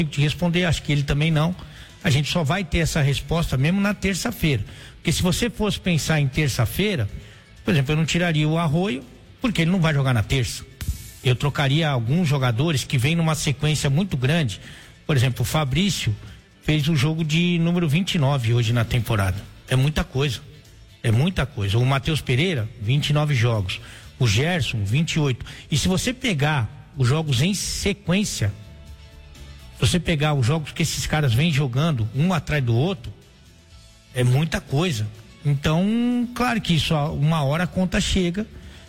te responder, acho que ele também não. A gente só vai ter essa resposta mesmo na terça-feira. Porque se você fosse pensar em terça-feira, por exemplo, eu não tiraria o Arroio, porque ele não vai jogar na terça. Eu trocaria alguns jogadores que vêm numa sequência muito grande. Por exemplo, o Fabrício fez o jogo de número 29 hoje na temporada. É muita coisa. É muita coisa. O Matheus Pereira, 29 jogos. O Gerson, 28. E se você pegar os jogos em sequência, se você pegar os jogos que esses caras vêm jogando um atrás do outro, é muita coisa. Então, claro que isso, uma hora a conta chega.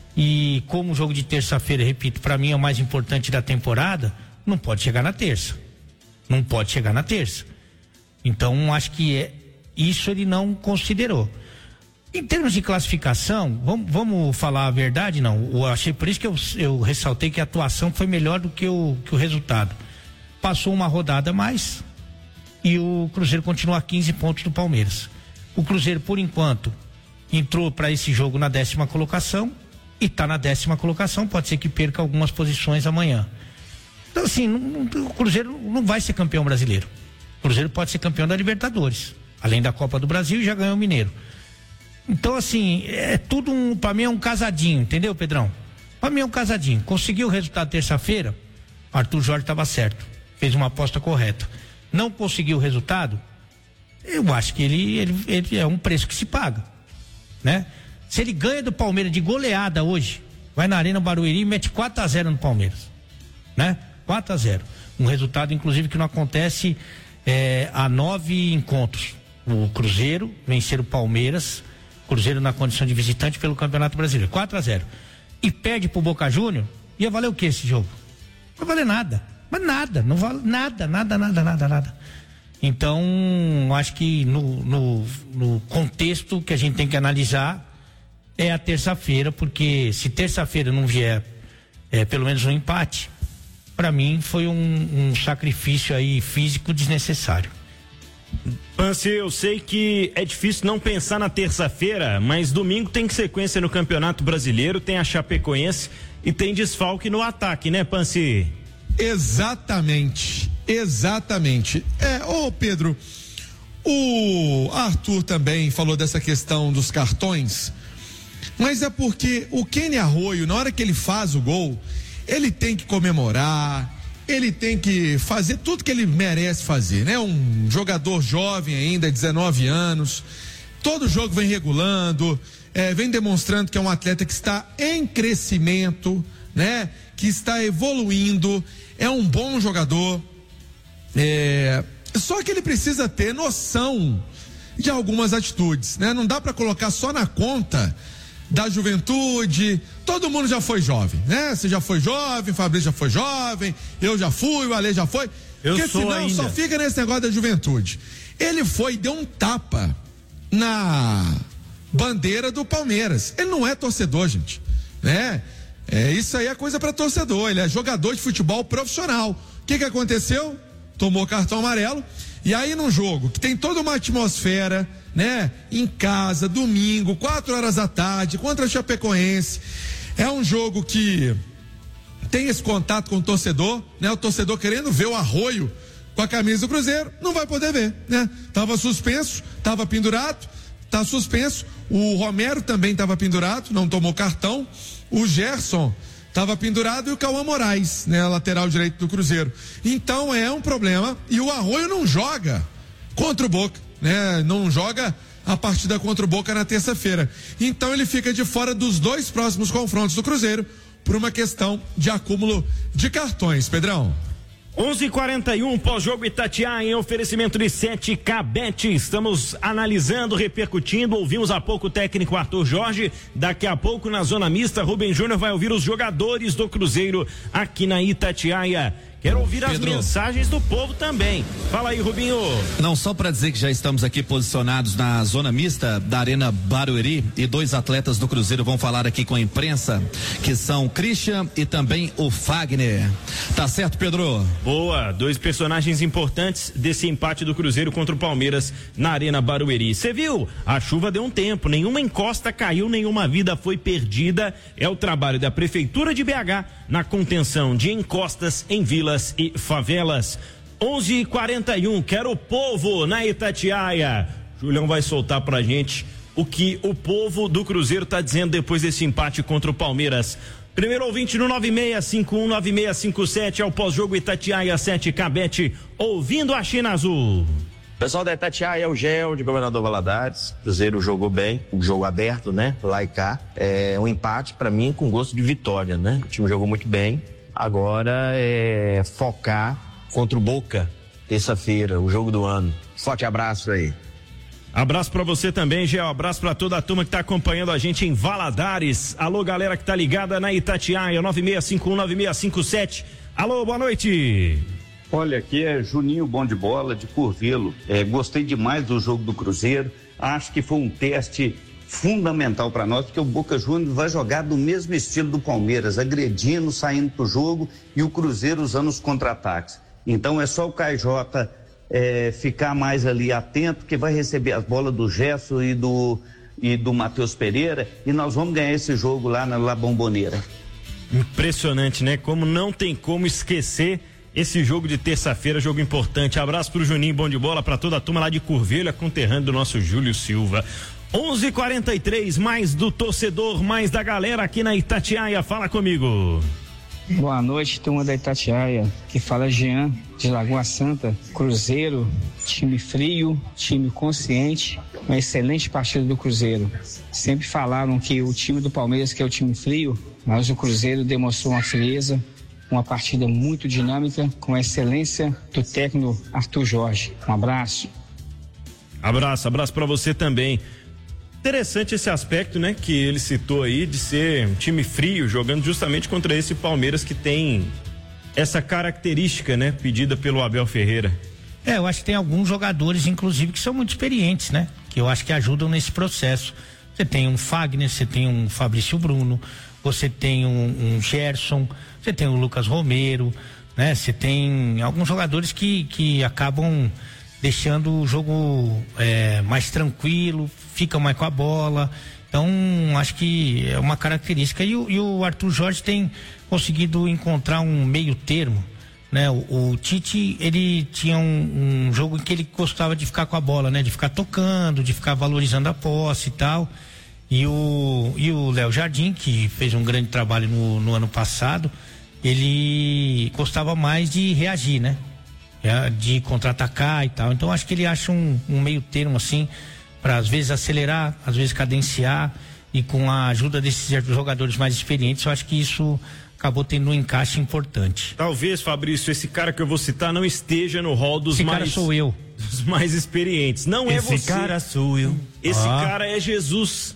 E como o jogo de terça-feira, repito, para mim é o mais importante da temporada, não pode chegar na terça. Não pode chegar na terça. Então, acho que isso ele não considerou. Em termos de classificação, vamos falar a verdade, não. Eu achei, por isso que eu ressaltei que a atuação foi melhor do que o resultado. Passou uma rodada a mais e o Cruzeiro continua a 15 pontos do Palmeiras. O Cruzeiro, por enquanto, entrou para esse jogo na 10ª colocação e está na 10ª colocação, pode ser que perca algumas posições amanhã. Então, assim, o Cruzeiro não vai ser campeão brasileiro. O Cruzeiro pode ser campeão da Libertadores, além da Copa do Brasil, e já ganhou o Mineiro. Então, assim, é tudo pra mim é um casadinho, entendeu, Pedrão? Pra mim é um casadinho. Conseguiu o resultado terça-feira, Arthur Jorge estava certo, fez uma aposta correta. Não conseguiu o resultado, eu acho que ele é um preço que se paga, né? Se ele ganha do Palmeiras de goleada hoje, vai na Arena Barueri e mete 4-0 no Palmeiras, né? 4-0. Um resultado, inclusive, que não acontece há 9 encontros. O Cruzeiro vencer o Palmeiras, Cruzeiro na condição de visitante pelo Campeonato Brasileiro, 4-0. E perde pro Boca Júnior, ia valer o que esse jogo? Não vai valer nada. Mas nada, não vale nada. Então, acho que no contexto que a gente tem que analisar é a terça-feira, porque se terça-feira não vier pelo menos um empate, para mim foi um sacrifício aí físico desnecessário. Pansi, eu sei que é difícil não pensar na terça-feira, mas domingo tem sequência no Campeonato Brasileiro, tem a Chapecoense e tem desfalque no ataque, né, Pansi? Exatamente. Ô Pedro, o Arthur também falou dessa questão dos cartões, mas é porque o Kenny Arroio, na hora que ele faz o gol, ele tem que comemorar, ele tem que fazer tudo que ele merece fazer, né? Um jogador jovem ainda, 19 anos, todo jogo vem regulando, vem demonstrando que é um atleta que está em crescimento, né? Que está evoluindo, é um bom jogador, só que ele precisa ter noção de algumas atitudes, né? Não dá para colocar só na conta da juventude. Todo mundo já foi jovem, né? Você já foi jovem, o Fabrício já foi jovem, eu já fui, o Ale já foi. Porque senão ainda só fica nesse negócio da juventude. Ele foi e deu um tapa na bandeira do Palmeiras. Ele não é torcedor, gente, né? Isso aí é coisa para torcedor. Ele é jogador de futebol profissional. O que aconteceu? Tomou cartão amarelo. E aí num jogo que tem toda uma atmosfera, né? Em casa, domingo, 4 horas da tarde, contra a Chapecoense. É um jogo que tem esse contato com o torcedor, né? O torcedor querendo ver o Arroio com a camisa do Cruzeiro, não vai poder ver, né? Tava suspenso, tava pendurado, tá suspenso. O Romero também tava pendurado, não tomou cartão. O Gerson estava pendurado e o Cauã Moraes, né, lateral direito do Cruzeiro. Então é um problema, e o Arroio não joga contra o Boca, né? Não joga a partida contra o Boca na terça-feira. Então ele fica de fora dos 2 próximos confrontos do Cruzeiro por uma questão de acúmulo de cartões, Pedrão. 11:41, pós-jogo Itatiaia, em oferecimento de 7K Bet. Estamos analisando, repercutindo. Ouvimos há pouco o técnico Arthur Jorge. Daqui a pouco, na zona mista, Rubem Júnior vai ouvir os jogadores do Cruzeiro aqui na Itatiaia. Quero ouvir as mensagens do povo também. Fala aí, Rubinho. Não, só para dizer que já estamos aqui posicionados na zona mista da Arena Barueri e 2 atletas do Cruzeiro vão falar aqui com a imprensa, que são Christian e também o Fagner. Tá certo, Pedro? Boa, 2 personagens importantes desse empate do Cruzeiro contra o Palmeiras na Arena Barueri. Você viu? A chuva deu um tempo, nenhuma encosta caiu, nenhuma vida foi perdida. É o trabalho da Prefeitura de BH na contenção de encostas em vilas e favelas. 11h41, quero o povo na Itatiaia. Julião vai soltar pra gente o que o povo do Cruzeiro tá dizendo depois desse empate contra o Palmeiras. Primeiro ouvinte no 96519657 é o pós-jogo Itatiaia 7 Cabete, ouvindo a China Azul. Pessoal da Itatiaia, é o Gel de Governador Valadares. Cruzeiro jogou bem, um jogo aberto, né? Lá e cá. É um empate pra mim com gosto de vitória, né? O time jogou muito bem. Agora é focar contra o Boca, terça-feira, o jogo do ano. Forte abraço aí. Abraço pra você também, Gel. Abraço pra toda a turma que tá acompanhando a gente em Valadares. Alô, galera que tá ligada na Itatiaia, 96519657. Alô, boa noite. Olha, aqui é Juninho Bom de Bola, de Curvelo. Gostei demais do jogo do Cruzeiro. Acho que foi um teste fundamental para nós, porque o Boca Juniors vai jogar do mesmo estilo do Palmeiras, agredindo, saindo pro jogo, e o Cruzeiro usando os contra-ataques. Então é só o KJ ficar mais ali atento, que vai receber as bolas do Gerson e do Matheus Pereira, e nós vamos ganhar esse jogo lá na La Bombonera. Impressionante, né? Como não tem como esquecer esse jogo de terça-feira, jogo importante. Abraço pro Juninho Bom de Bola, pra toda a turma lá de Curvelha, conterrâneo do nosso Júlio Silva. 11h43, mais do torcedor, mais da galera aqui na Itatiaia. Fala comigo. Boa noite, turma da Itatiaia. Que fala Jean, de Lagoa Santa. Cruzeiro, time frio, time consciente. Uma excelente partida do Cruzeiro. Sempre falaram que o time do Palmeiras que é o time frio, mas o Cruzeiro demonstrou uma frieza, uma partida muito dinâmica, com a excelência do técnico Arthur Jorge. Um abraço. Abraço pra você também. Interessante esse aspecto, né, que ele citou aí, de ser um time frio, jogando justamente contra esse Palmeiras que tem essa característica, né, pedida pelo Abel Ferreira. Eu acho que tem alguns jogadores, inclusive, que são muito experientes, né, que eu acho que ajudam nesse processo. Você tem um Fagner, você tem um Fabrício Bruno, você tem um Gerson, você tem o Lucas Romero, né, você tem alguns jogadores que acabam deixando o jogo mais tranquilo, ficam mais com a bola. Então, acho que é uma característica. E o Arthur Jorge tem conseguido encontrar um meio termo, né? O Tite, ele tinha um jogo em que ele gostava de ficar com a bola, né? De ficar tocando, de ficar valorizando a posse e tal. E o Léo Jardim, que fez um grande trabalho no ano passado, ele gostava mais de reagir, né? De contra-atacar e tal. Então acho que ele acha um meio termo assim, para às vezes acelerar, às vezes cadenciar, e com a ajuda desses jogadores mais experientes, eu acho que isso acabou tendo um encaixe importante. Talvez, Fabrício, esse cara que eu vou citar não esteja no rol dos esse cara sou eu. Dos mais experientes. Não é você. Esse cara sou eu. Esse cara é Jesus.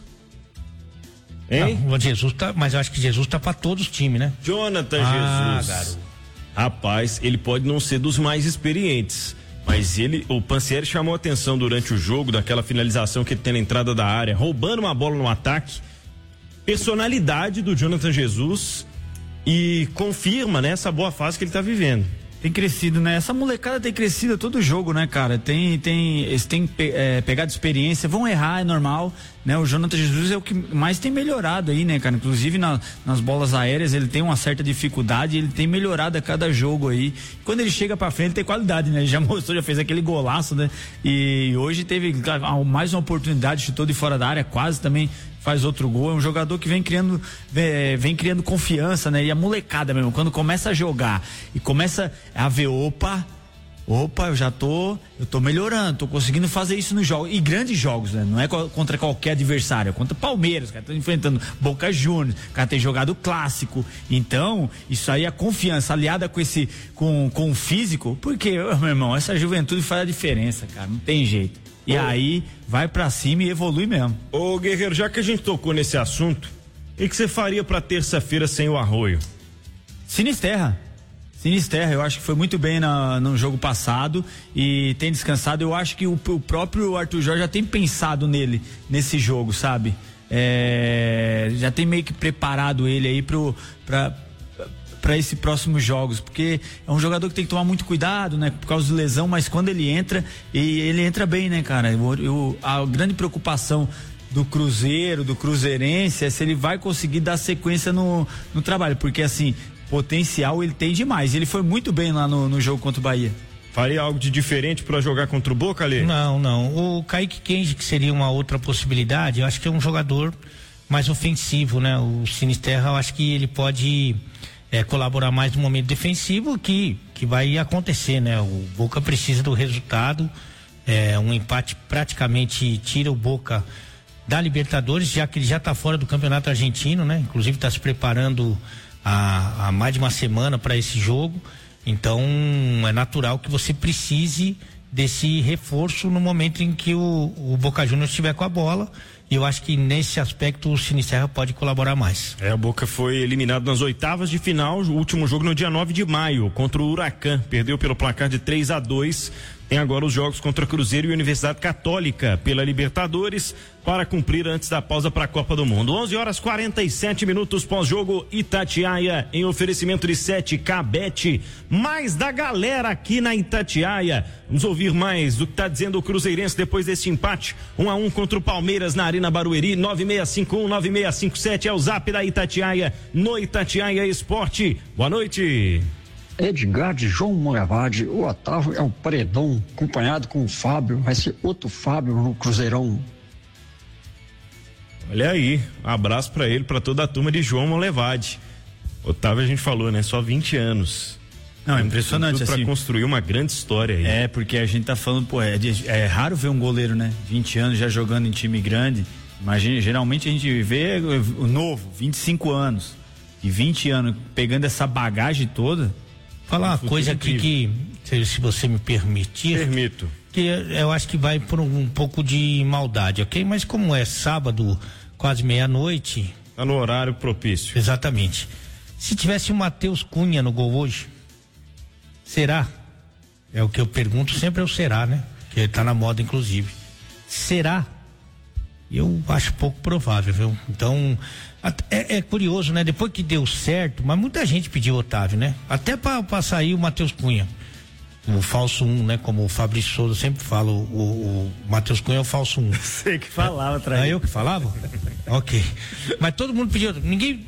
Hein? Não, Jesus tá, mas eu acho que Jesus tá para todos os times, né? Jonathan Jesus. Garoto. Rapaz, ele pode não ser dos mais experientes, mas o Pansieri chamou a atenção durante o jogo, daquela finalização que ele tem na entrada da área, roubando uma bola no ataque. Personalidade do Jonathan Jesus, e confirma, né, essa boa fase que ele tá vivendo. Tem crescido, né? Essa molecada tem crescido a todo jogo, né, cara? Eles têm pegado experiência, vão errar, é normal, né? O Jonathan Jesus é o que mais tem melhorado aí, né, cara? Inclusive nas bolas aéreas ele tem uma certa dificuldade, ele tem melhorado a cada jogo aí. Quando ele chega pra frente, ele tem qualidade, né? Ele já mostrou, já fez aquele golaço, né? E hoje teve mais uma oportunidade, chutou de fora da área, quase também faz outro gol. É um jogador que vem criando confiança, né? E a molecada mesmo, quando começa a jogar e começa a ver, opa, eu tô melhorando, tô conseguindo fazer isso nos jogos, e grandes jogos, né? Não é contra qualquer adversário, é contra Palmeiras, cara, tô enfrentando Boca Juniors, cara, tem jogado clássico. Então, isso aí, a confiança aliada com o físico, porque, meu irmão, essa juventude faz a diferença, cara, não tem jeito. E aí, vai pra cima e evolui mesmo. Ô, Guerreiro, já que a gente tocou nesse assunto, o que você faria pra terça-feira sem o Arroio? Sinisterra, eu acho que foi muito bem no jogo passado e tem descansado. Eu acho que o próprio Arthur Jorge já tem pensado nesse jogo, sabe? Já tem meio que preparado ele aí para esses próximos jogos, porque é um jogador que tem que tomar muito cuidado, né? Por causa de lesão, mas quando ele entra, e ele entra bem, né, cara? A grande preocupação do Cruzeiro, do cruzeirense, é se ele vai conseguir dar sequência no trabalho, porque assim, potencial ele tem demais. Ele foi muito bem lá no jogo contra o Bahia. Faria algo de diferente para jogar contra o Boca, Lê? Não. O Kaique Kenji, que seria uma outra possibilidade, eu acho que é um jogador mais ofensivo, né? O Sinisterra, eu acho que ele pode colaborar mais no momento defensivo, que vai acontecer, né? O Boca precisa do resultado, um empate praticamente tira o Boca da Libertadores, já que ele já está fora do Campeonato Argentino, né? Inclusive está se preparando há mais de uma semana para esse jogo. Então é natural que você precise desse reforço no momento em que o Boca Juniors estiver com a bola. E eu acho que nesse aspecto o Sinisterra pode colaborar mais. A Boca foi eliminado nas oitavas de final, o último jogo no dia 9 de maio, contra o Huracan. Perdeu pelo placar de 3-2. Tem agora os jogos contra Cruzeiro e Universidade Católica pela Libertadores para cumprir antes da pausa para a Copa do Mundo. 11h47 pós-jogo, Itatiaia em oferecimento de 7K Bet. Mais da galera aqui na Itatiaia. Vamos ouvir mais do que está dizendo o Cruzeirense depois desse empate 1-1 contra o Palmeiras na Arena Barueri. 9651-9657 é o zap da Itatiaia no Itatiaia Esporte. Boa noite. Edgar de João Moravade, o Otávio é o paredão, acompanhado com o Fábio, vai ser outro Fábio no Cruzeirão. Olha aí, um abraço pra ele, pra toda a turma de João Molevade. Otávio, a gente falou, né? Só 20 anos. Não, é impressionante pra assim. Construir uma grande história aí. Porque a gente tá falando, é raro ver um goleiro, né? 20 anos já jogando em time grande. Imagina, geralmente a gente vê o novo, 25 anos. E 20 anos pegando essa bagagem toda. Falar uma coisa aqui que, se você me permitir. Permito. Que eu acho que vai por um pouco de maldade, ok? Mas como é sábado, quase meia-noite. Tá no horário propício. Exatamente. Se tivesse o Matheus Cunha no gol hoje, será? É o que eu pergunto sempre, é o será, né? Que ele tá na moda, inclusive. Será? Eu acho pouco provável, viu? Então, é curioso, né? Depois que deu certo, mas muita gente pediu o Otávio, né? Até pra sair o Matheus Cunha. O falso 1, né? Como o Fabrício Souza sempre fala, o Matheus Cunha é o falso 1. Você que falava, Traí. Eu que falava? Ok. Mas todo mundo pediu, ninguém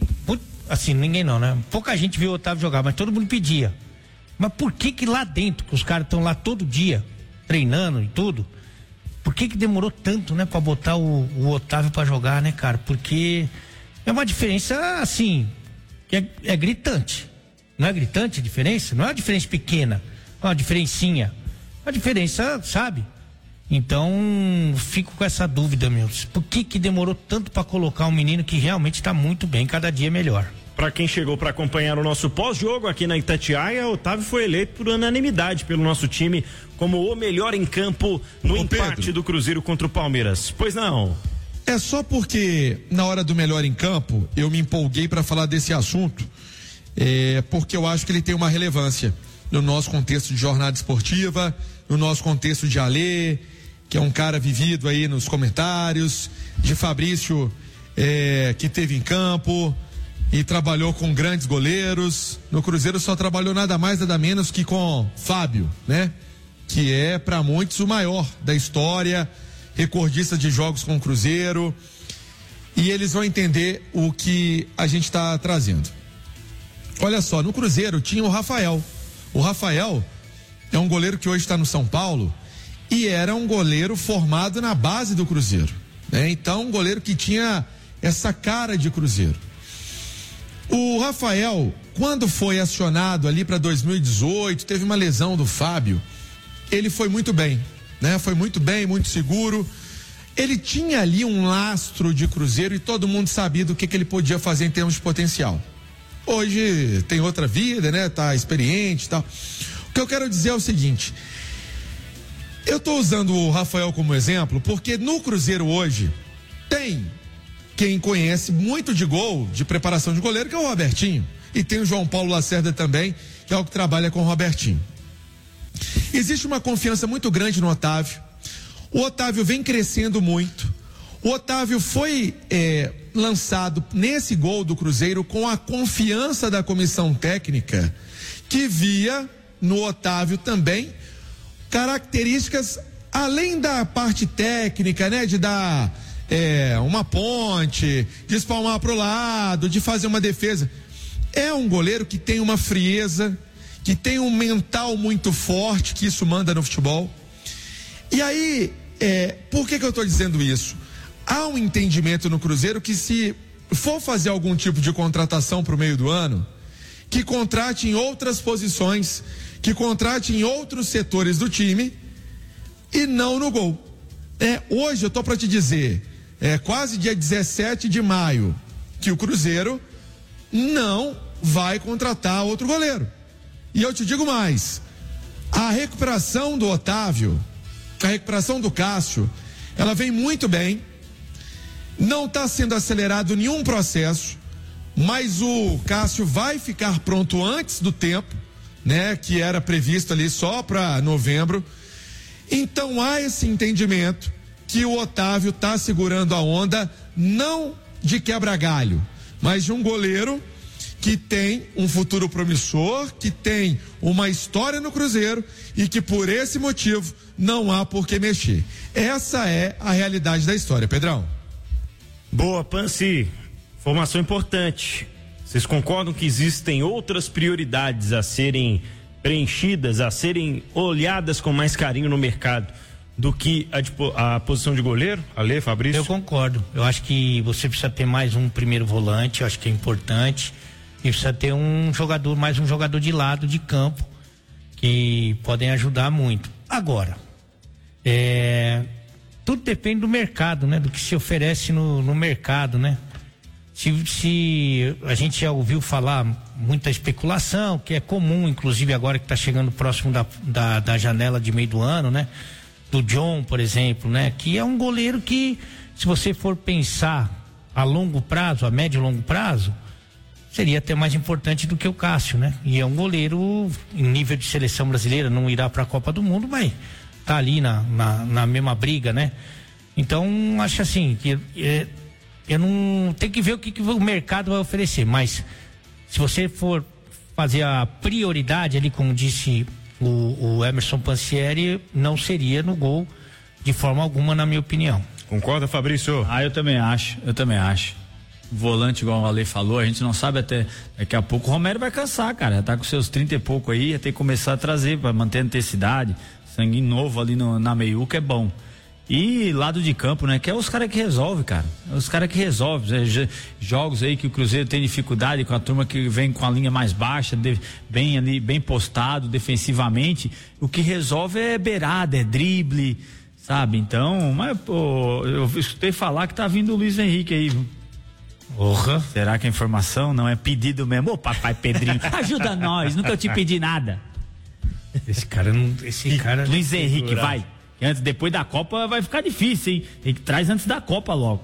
não, né? Pouca gente viu o Otávio jogar, mas todo mundo pedia. Mas por que lá dentro, que os caras estão lá todo dia, treinando e tudo, por que demorou tanto, né, pra botar o Otávio pra jogar, né, cara? Porque é uma diferença, assim, que é gritante. Não é gritante a diferença? Não é uma diferença pequena, é uma diferencinha. É uma diferença, sabe? Então, fico com essa dúvida, meu. Por que demorou tanto pra colocar um menino que realmente tá muito bem, cada dia melhor? Para quem chegou para acompanhar o nosso pós-jogo aqui na Itatiaia, Otávio foi eleito por unanimidade pelo nosso time como o melhor em campo no empate Pedro do Cruzeiro contra o Palmeiras. Pois não? É só porque na hora do melhor em campo eu me empolguei para falar desse assunto, porque eu acho que ele tem uma relevância no nosso contexto de jornada esportiva, no nosso contexto de Alê, que é um cara vivido aí nos comentários, de Fabrício, que teve em campo e trabalhou com grandes goleiros. No Cruzeiro só trabalhou nada mais, nada menos que com Fábio, né? Que é para muitos o maior da história, recordista de jogos com o Cruzeiro. E eles vão entender o que a gente está trazendo. Olha só, no Cruzeiro tinha o Rafael. O Rafael é um goleiro que hoje está no São Paulo e era um goleiro formado na base do Cruzeiro, né? Então, um goleiro que tinha essa cara de Cruzeiro. O Rafael, quando foi acionado ali para 2018, teve uma lesão do Fábio, ele foi muito bem, né? Foi muito bem, muito seguro. Ele tinha ali um lastro de Cruzeiro e todo mundo sabia do que ele podia fazer em termos de potencial. Hoje tem outra vida, né? Tá experiente e tal. O que eu quero dizer é o seguinte: eu tô usando o Rafael como exemplo porque no Cruzeiro hoje tem quem conhece muito de gol, de preparação de goleiro, que é o Robertinho. E tem o João Paulo Lacerda também, que é o que trabalha com o Robertinho. Existe uma confiança muito grande no Otávio. O Otávio vem crescendo muito. O Otávio foi lançado nesse gol do Cruzeiro com a confiança da comissão técnica, que via no Otávio também características além da parte técnica, né? De dar uma ponte, de espalmar para o lado, de fazer uma defesa. É um goleiro que tem uma frieza, que tem um mental muito forte, que isso manda no futebol. E aí, por que eu estou dizendo isso? Há um entendimento no Cruzeiro que, se for fazer algum tipo de contratação para o meio do ano, que contrate em outras posições, que contrate em outros setores do time e não no gol. Hoje eu estou para te dizer, quase dia 17 de maio, que o Cruzeiro não vai contratar outro goleiro. E eu te digo mais, a recuperação do Otávio, a recuperação do Cássio, ela vem muito bem, não está sendo acelerado nenhum processo, mas o Cássio vai ficar pronto antes do tempo, né, que era previsto ali só para novembro. Então há esse entendimento que o Otávio está segurando a onda, não de quebra-galho, mas de um goleiro que tem um futuro promissor, que tem uma história no Cruzeiro e que por esse motivo não há por que mexer. Essa é a realidade da história, Pedrão. Boa, Pansi. Informação importante. Vocês concordam que existem outras prioridades a serem preenchidas, a serem olhadas com mais carinho no mercado do que a posição de goleiro? Ale, Fabrício? Eu concordo. Eu acho que você precisa ter mais um primeiro volante, eu acho que é importante. E precisa ter mais um jogador de lado de campo, que podem ajudar muito. Agora, tudo depende do mercado, né? Do que se oferece no mercado, né? Se a gente já ouviu falar muita especulação, que é comum, inclusive agora que está chegando próximo da janela de meio do ano, né? Do John, por exemplo, né? Que é um goleiro que, se você for pensar a longo prazo, a médio e longo prazo, seria até mais importante do que o Cássio, né? E é um goleiro em nível de seleção brasileira, não irá para a Copa do Mundo, mas tá ali na mesma briga, né? Então, acho assim, que eu não tem que ver o que o mercado vai oferecer, mas se você for fazer a prioridade ali, como disse o Emerson Pansieri, não seria no gol de forma alguma, na minha opinião. Concorda, Fabrício? Eu também acho. Volante, igual o Ale falou, a gente não sabe até daqui a pouco o Romero vai cansar, cara, já tá com seus 30 e pouco aí, ia ter que começar a trazer para manter a intensidade, sangue novo ali na meiuca é bom. E lado de campo, né, que é os caras que resolvem, cara, os caras que resolvem, jogos aí que o Cruzeiro tem dificuldade com a turma que vem com a linha mais baixa, bem ali, bem postado defensivamente, o que resolve é beirada, é drible, sabe? Então, mas pô, eu escutei falar que tá vindo o Luiz Henrique aí, viu? Porra. Será que a informação não é pedido mesmo? Ô, papai Pedrinho, ajuda nós, nunca eu te pedi nada. Esse cara. Luiz Henrique, vai. Depois da Copa vai ficar difícil, hein? Tem que traz antes da Copa logo.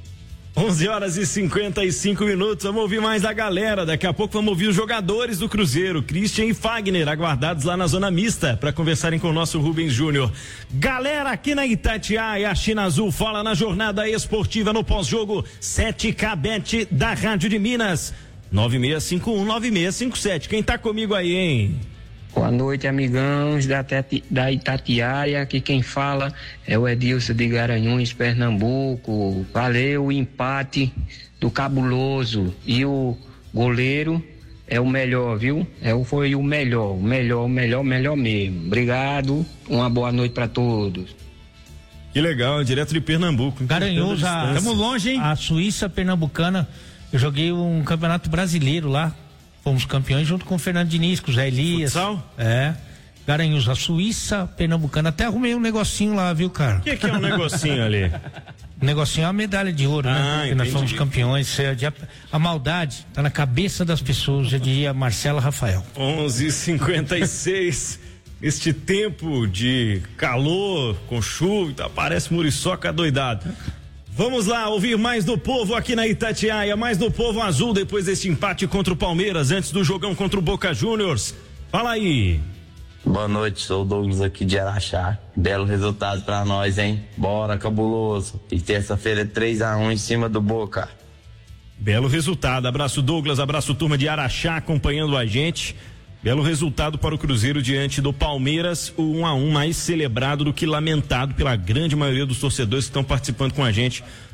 11h55, vamos ouvir mais da galera. Daqui a pouco vamos ouvir os jogadores do Cruzeiro, Christian e Fagner, aguardados lá na zona mista para conversarem com o nosso Rubens Júnior. Galera, aqui na Itatiaia, a China Azul fala na jornada esportiva no pós-jogo 7K Bet da Rádio de Minas, 9651-9657. Quem tá comigo aí, hein? Boa noite, amigãos da Itatiaia. Aqui quem fala é o Edilson de Garanhuns, Pernambuco. Valeu o empate do Cabuloso. E o goleiro é o melhor, viu? Foi o melhor mesmo. Obrigado, uma boa noite para todos. Que legal, direto de Pernambuco. Garanhuns, estamos longe, hein? A Suíça pernambucana, eu joguei um campeonato brasileiro lá. Fomos campeões junto com o Fernando Diniz, com o Zé Elias. Futsal? Garanhuns, a Suíça pernambucana. Até arrumei um negocinho lá, viu, cara? O que é um negocinho ali? O negocinho é uma medalha de ouro, né? Porque nós fomos campeões. A maldade tá na cabeça das pessoas, já diria Marcela Rafael. 11h56. Este tempo de calor, com chuva, parece muriçoca doidado. Vamos lá, ouvir mais do povo aqui na Itatiaia, mais do povo azul depois desse empate contra o Palmeiras, antes do jogão contra o Boca Juniors. Fala aí. Boa noite, sou o Douglas aqui de Araxá. Belo resultado pra nós, hein? Bora, Cabuloso. E terça-feira é 3-1 em cima do Boca. Belo resultado, abraço Douglas, abraço turma de Araxá acompanhando a gente. Belo resultado para o Cruzeiro diante do Palmeiras, o 1-1 mais celebrado do que lamentado pela grande maioria dos torcedores que estão participando com a gente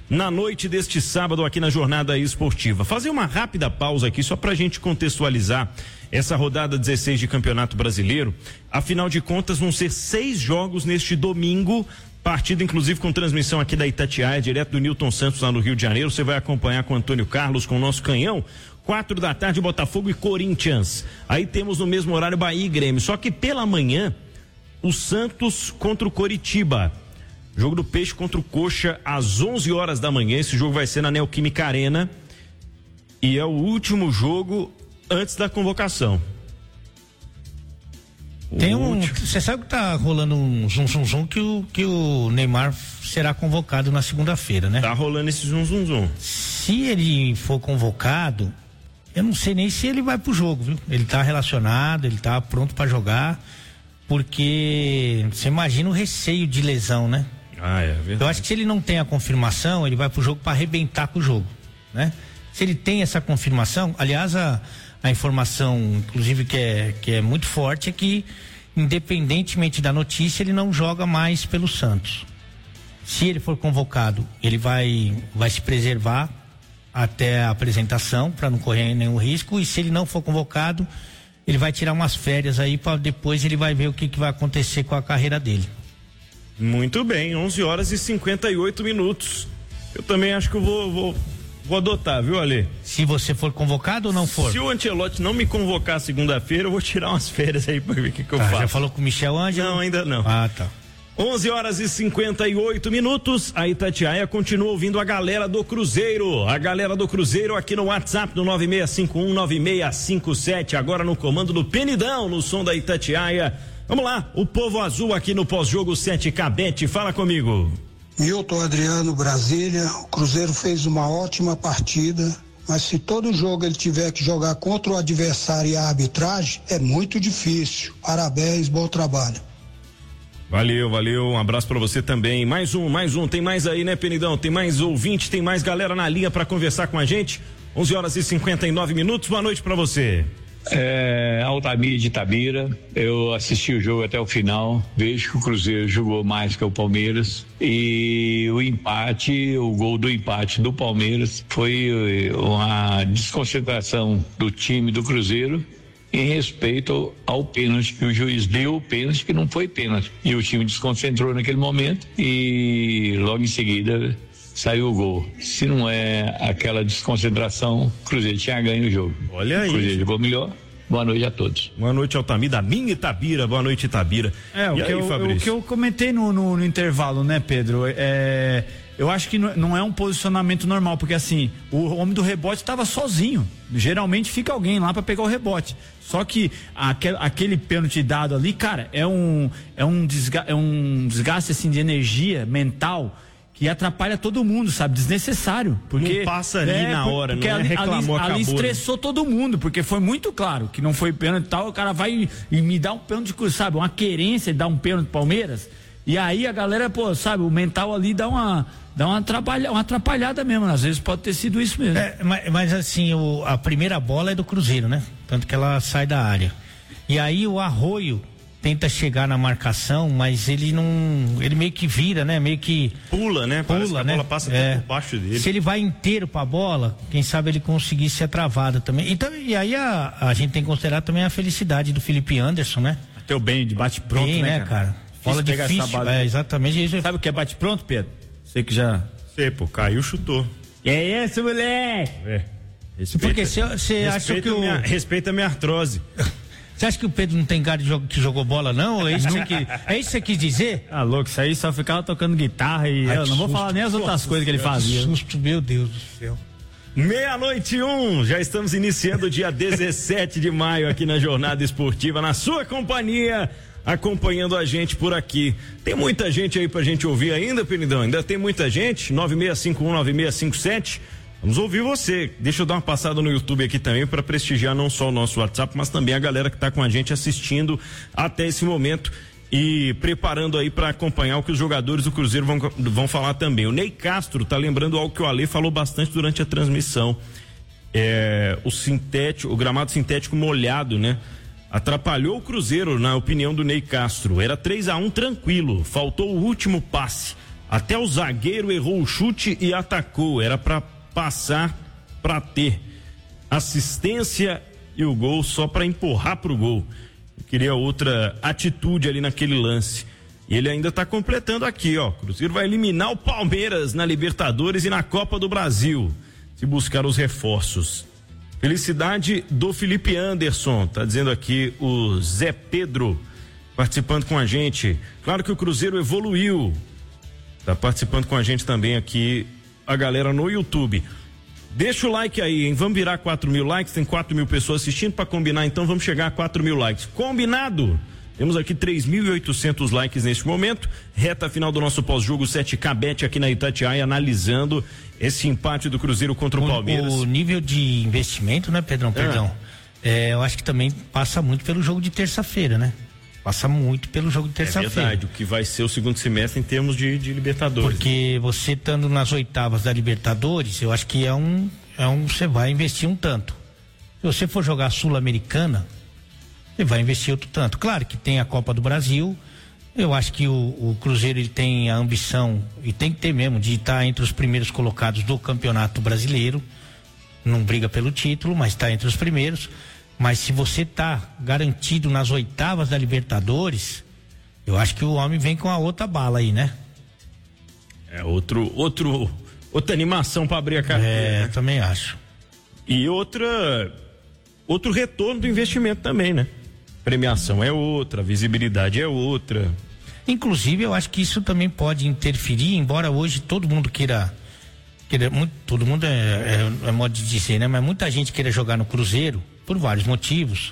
na noite deste sábado aqui na Jornada Esportiva. Fazer uma rápida pausa aqui só pra gente contextualizar essa rodada 16 de Campeonato Brasileiro. Afinal de contas, vão ser 6 jogos neste domingo, partida inclusive com transmissão aqui da Itatiaia, direto do Newton Santos lá no Rio de Janeiro. Você vai acompanhar com o Antônio Carlos, com o nosso canhão. 4 da tarde, Botafogo e Corinthians. Aí temos no mesmo horário Bahia e Grêmio. Só que pela manhã, o Santos contra o Coritiba. Jogo do Peixe contra o Coxa às 11 horas da manhã. Esse jogo vai ser na Neoquímica Arena. E é o último jogo antes da convocação. Você sabe que tá rolando um zum que o Neymar será convocado na segunda-feira, né? Tá rolando esse zum. Se ele for convocado, eu não sei nem se ele vai pro jogo, viu? Ele tá relacionado, ele tá pronto para jogar, porque você imagina o receio de lesão, né? É verdade. Eu acho que se ele não tem a confirmação, ele vai pro jogo para arrebentar com o jogo, né? Se ele tem essa confirmação, aliás, a informação, inclusive, que é muito forte, é que, independentemente da notícia, ele não joga mais pelo Santos. Se ele for convocado, ele vai se preservar até a apresentação, para não correr nenhum risco, e se ele não for convocado, ele vai tirar umas férias aí, para depois ele vai ver o que vai acontecer com a carreira dele. Muito bem, 11 horas e 58 minutos. Eu também acho que eu vou adotar, viu, Ale? Se você for convocado ou não for? Se o Ancelotti não me convocar segunda-feira, eu vou tirar umas férias aí pra ver o que eu faço. Já falou com o Michel Ângelo? Não, ainda não. Ah, tá. 11 horas e 58 minutos. A Itatiaia continua ouvindo a galera do Cruzeiro. A galera do Cruzeiro aqui no WhatsApp do 96519657. Agora no comando do Penidão, no som da Itatiaia. Vamos lá, o Povo Azul aqui no pós-jogo 7K Bet. Fala comigo. Milton Adriano, Brasília. O Cruzeiro fez uma ótima partida, mas se todo jogo ele tiver que jogar contra o adversário e a arbitragem, é muito difícil. Parabéns, bom trabalho. Valeu, um abraço pra você também. Mais um, tem mais aí, né, Penidão? Tem mais ouvinte, tem mais galera na linha pra conversar com a gente. 11 horas e 59 minutos, boa noite pra você. Altamir de Itabira, eu assisti o jogo até o final, vejo que o Cruzeiro jogou mais que o Palmeiras e o gol do empate do Palmeiras foi uma desconcentração do time do Cruzeiro em respeito ao pênalti que o juiz deu, o pênalti que não foi pênalti, e o time desconcentrou naquele momento e logo em seguida saiu o gol. Se não é aquela desconcentração, o Cruzeiro tinha ganho o jogo. Olha aí. O Cruzeiro jogou melhor. Boa noite a todos. Boa noite, Altamir, da minha Itabira. Boa noite, Itabira. O que eu comentei no intervalo, né, Pedro? Eu acho que não é um posicionamento normal, porque assim, o homem do rebote estava sozinho. Geralmente fica alguém lá para pegar o rebote. Só que aquele pênalti dado ali, cara, é um desgaste assim de energia mental que atrapalha todo mundo, sabe? Desnecessário. Porque não passa ali na hora, não reclamou, acabou. Ali estressou todo mundo, porque foi muito claro que não foi pênalti e tal, o cara vai e me dá um pênalti, sabe? Uma querência de dar um pênalti pro Palmeiras, e aí a galera, sabe? O mental ali dá uma atrapalhada mesmo, às vezes pode ter sido isso mesmo. Mas assim, a primeira bola é do Cruzeiro, né? Tanto que ela sai da área. E aí o Arroio tenta chegar na marcação, mas ele meio que vira, né? Meio que pula, né? Parece que a bola passa até por baixo dele. Se ele vai inteiro pra bola, quem sabe ele conseguisse ser travado também. Então, e aí a gente tem que considerar também a felicidade do Felipe Anderson, né? Até o bem de bate pronto, né, cara? Bola difícil, exatamente isso. Sabe o que é bate pronto, Pedro? Você que já... Sei, pô, caiu, chutou. É isso, moleque! Porque você acha que respeita a minha artrose. Você acha que o Pedro não tem cara que jogou bola, não? É isso que você quis dizer? Ah, louco, isso aí só ficava tocando guitarra e eu não vou falar nem as outras coisas que ele fazia. Susto, meu Deus do céu. 00:01, já estamos iniciando o dia 17 de maio aqui na Jornada Esportiva, na sua companhia, acompanhando a gente por aqui. Tem muita gente aí pra gente ouvir ainda, Penidão? Ainda tem muita gente? 96519657. Vamos ouvir você. Deixa eu dar uma passada no YouTube aqui também para prestigiar não só o nosso WhatsApp, mas também a galera que está com a gente assistindo até esse momento e preparando aí para acompanhar o que os jogadores do Cruzeiro vão falar também. O Ney Castro tá lembrando algo que o Ale falou bastante durante a transmissão. O gramado sintético molhado, né? Atrapalhou o Cruzeiro, na opinião do Ney Castro. Era 3-1 tranquilo, faltou o último passe. Até o zagueiro errou o chute e atacou. Era para passar para ter assistência e o gol só para empurrar pro gol. Eu queria outra atitude ali naquele lance. E ele ainda tá completando aqui, ó. Cruzeiro vai eliminar o Palmeiras na Libertadores e na Copa do Brasil, se buscar os reforços. Felicidade do Felipe Anderson, tá dizendo aqui o Zé Pedro, participando com a gente. Claro que o Cruzeiro evoluiu. Tá participando com a gente também aqui a galera no YouTube. Deixa o like aí, hein? Vamos virar 4.000 likes, tem 4.000 pessoas assistindo. Para combinar, então vamos chegar a 4.000 likes. Combinado? Temos aqui 3.800 likes neste momento. Reta final do nosso pós-jogo 7K Bet aqui na Itatiaia, analisando esse empate do Cruzeiro contra o Palmeiras. O nível de investimento, né, Pedrão? Perdão. Eu acho que também passa muito pelo jogo de terça-feira, né? Passa muito pelo jogo de terça-feira. É verdade, o que vai ser o segundo semestre em termos de Libertadores. Porque você estando nas oitavas da Libertadores, eu acho que você vai investir um tanto. Se você for jogar Sul-Americana, você vai investir outro tanto. Claro que tem a Copa do Brasil. Eu acho que o Cruzeiro ele tem a ambição, e tem que ter mesmo, de estar entre os primeiros colocados do Campeonato Brasileiro. Não briga pelo título, mas está entre os primeiros. Mas se você está garantido nas oitavas da Libertadores, eu acho que o homem vem com a outra bala aí, né? É outra animação para abrir a carteira. Né? Também acho. E outro retorno do investimento também, né? Premiação é outra, visibilidade é outra. Inclusive, eu acho que isso também pode interferir, embora hoje todo mundo queira todo mundo é modo de dizer, né? Mas muita gente queira jogar no Cruzeiro por vários motivos.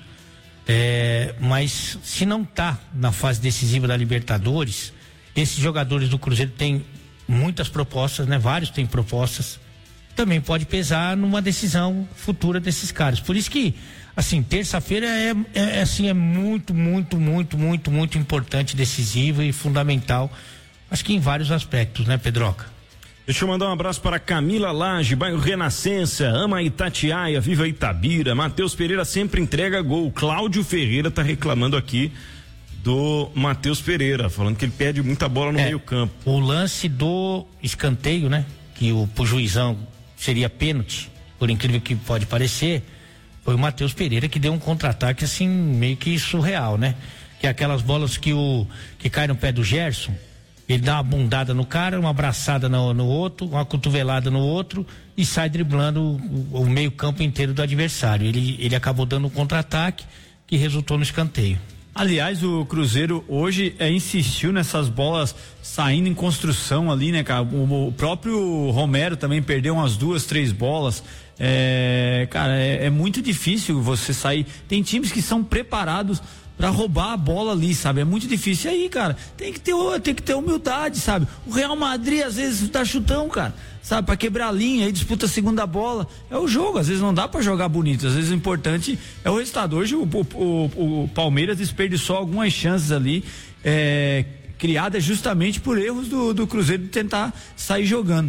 Mas se não tá na fase decisiva da Libertadores, esses jogadores do Cruzeiro têm muitas propostas, né? Vários têm propostas. Também pode pesar numa decisão futura desses caras. Por isso que, assim, terça-feira é muito, muito, muito, muito, muito importante, decisivo e fundamental. Acho que em vários aspectos, né, Pedroca? Deixa eu mandar um abraço para Camila Lage, bairro Renascença, ama Itatiaia, viva Itabira. Matheus Pereira sempre entrega gol. Cláudio Ferreira tá reclamando aqui do Matheus Pereira, falando que ele perde muita bola no meio-campo. O lance do escanteio, né? Que pro juizão seria pênalti, por incrível que pode parecer, foi o Matheus Pereira que deu um contra-ataque assim, meio que surreal, né? Que é aquelas bolas que cai no pé do Gerson, ele dá uma bundada no cara, uma abraçada no outro, uma cotovelada no outro e sai driblando o meio-campo inteiro do adversário. Ele acabou dando um contra-ataque que resultou no escanteio. Aliás, o Cruzeiro hoje insistiu nessas bolas saindo em construção ali, né, cara? O próprio Romero também perdeu umas 2, 3 bolas. Cara, é muito difícil você sair. Tem times que são preparados pra roubar a bola ali, sabe? É muito difícil. E aí, cara, tem que ter humildade, sabe? O Real Madrid às vezes dá chutão, cara, sabe? Pra quebrar a linha, aí disputa a segunda bola. É o jogo, às vezes não dá pra jogar bonito, às vezes o importante é o resultado. Hoje o Palmeiras desperdiçou algumas chances ali, criadas justamente por erros do Cruzeiro de tentar sair jogando.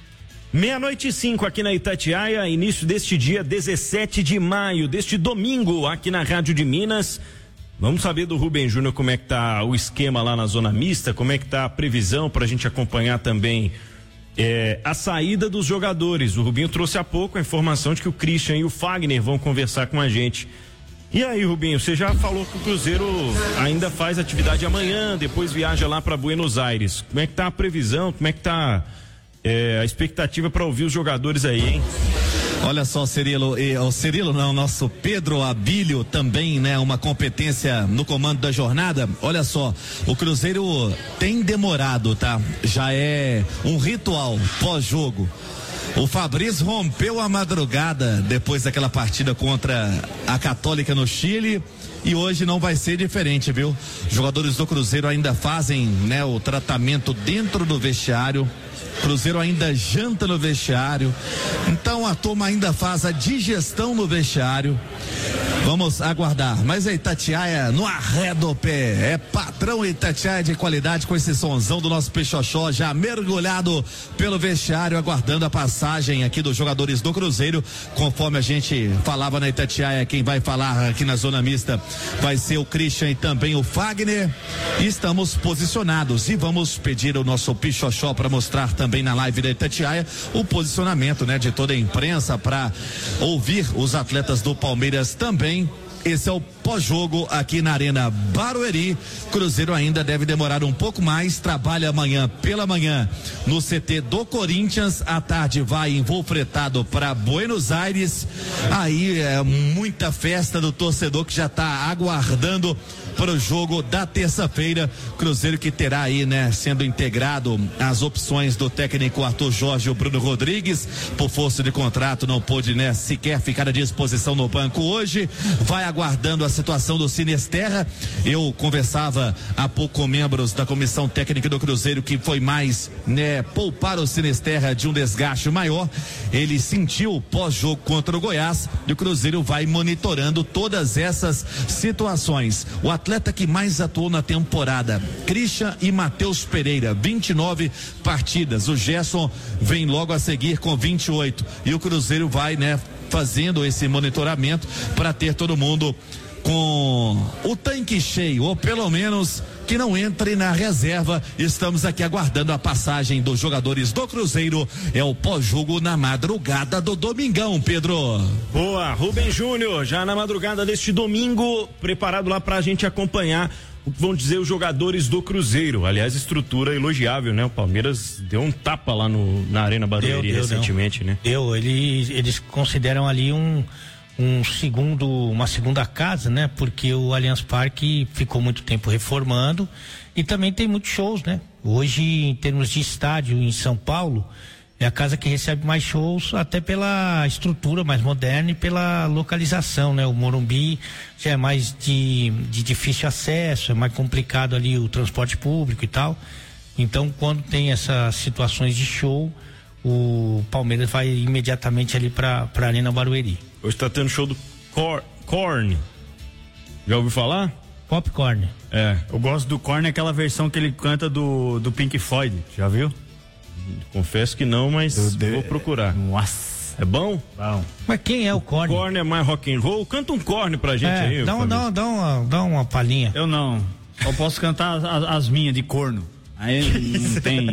12:05 aqui na Itatiaia, início deste dia 17 de maio, deste domingo, aqui na Rádio de Minas. Vamos saber do Rubem Júnior como é que tá o esquema lá na zona mista, como é que tá a previsão pra gente acompanhar também a saída dos jogadores. O Rubinho trouxe há pouco a informação de que o Christian e o Fagner vão conversar com a gente. E aí, Rubinho, você já falou que o Cruzeiro ainda faz atividade amanhã, depois viaja lá para Buenos Aires. Como é que tá a previsão, como é que tá a expectativa para ouvir os jogadores aí, hein? Olha só, Cirilo, nosso Pedro Abílio também, né? Uma competência no comando da jornada. Olha só, o Cruzeiro tem demorado, tá? Já é um ritual pós-jogo. O Fabrício rompeu a madrugada depois daquela partida contra a Católica no Chile. E hoje não vai ser diferente, viu? Os jogadores do Cruzeiro ainda fazem, né, o tratamento dentro do vestiário. Cruzeiro ainda janta no vestiário. Então a turma ainda faz a digestão no vestiário. Vamos aguardar. Mas a Itatiaia no arredo do pé. É patrão Itatiaia de qualidade, com esse sonzão do nosso Peixoxó já mergulhado pelo vestiário, aguardando a passagem passagem aqui dos jogadores do Cruzeiro, conforme a gente falava na Itatiaia, quem vai falar aqui na zona mista vai ser o Christian e também o Fagner. Estamos posicionados e vamos pedir o nosso Pichochó para mostrar também na live da Itatiaia o posicionamento, né, de toda a imprensa para ouvir os atletas do Palmeiras também. Esse é o pós-jogo aqui na Arena Barueri. Cruzeiro ainda deve demorar um pouco mais, trabalha amanhã pela manhã no CT do Corinthians, à tarde vai envolvretado para Buenos Aires. Aí é muita festa do torcedor que já está aguardando para o jogo da terça-feira. Cruzeiro que terá aí, né, sendo integrado as opções do técnico Arthur Jorge e o Bruno Rodrigues, por força de contrato não pôde, né, sequer ficar à disposição no banco hoje. Vai aguardando a situação do Sinisterra. Eu conversava há pouco com membros da comissão técnica do Cruzeiro que foi mais, né, poupar o Sinisterra de um desgaste maior. Ele sentiu pós-jogo contra o Goiás e o Cruzeiro vai monitorando todas essas situações. O atleta que mais atuou na temporada, Christian e Matheus Pereira, 29 partidas. O Gerson vem logo a seguir com 28 e o Cruzeiro vai, né, fazendo esse monitoramento para ter todo mundo com o tanque cheio, ou pelo menos que não entre na reserva. Estamos aqui aguardando a passagem dos jogadores do Cruzeiro. É o pós-jogo na madrugada do domingão, Pedro. Boa, Rubem Júnior, já na madrugada deste domingo, preparado lá pra gente acompanhar o que vão dizer os jogadores do Cruzeiro. Aliás, estrutura elogiável, né? O Palmeiras deu um tapa lá na Arena Barueri recentemente, né? Eles consideram ali uma segunda casa, né? Porque o Allianz Parque ficou muito tempo reformando e também tem muitos shows, né? Hoje, em termos de estádio em São Paulo, é a casa que recebe mais shows, até pela estrutura mais moderna e pela localização, né? O Morumbi já é mais de difícil acesso, é mais complicado ali o transporte público e tal. Então, quando tem essas situações de show, o Palmeiras vai imediatamente ali pra Arena Barueri. Hoje tá tendo show do Korn. Já ouviu falar? Popcorn. É. Eu gosto do Korn, aquela versão que ele canta do Pink Floyd. Já viu? Confesso que não, mas vou procurar. Nossa. É bom? Bom. Mas quem é o Korn? O Korn é mais rock and roll. Canta um Korn pra gente aí. Dá uma palhinha. Eu não. Eu posso cantar as minhas de corno. Aí não tem.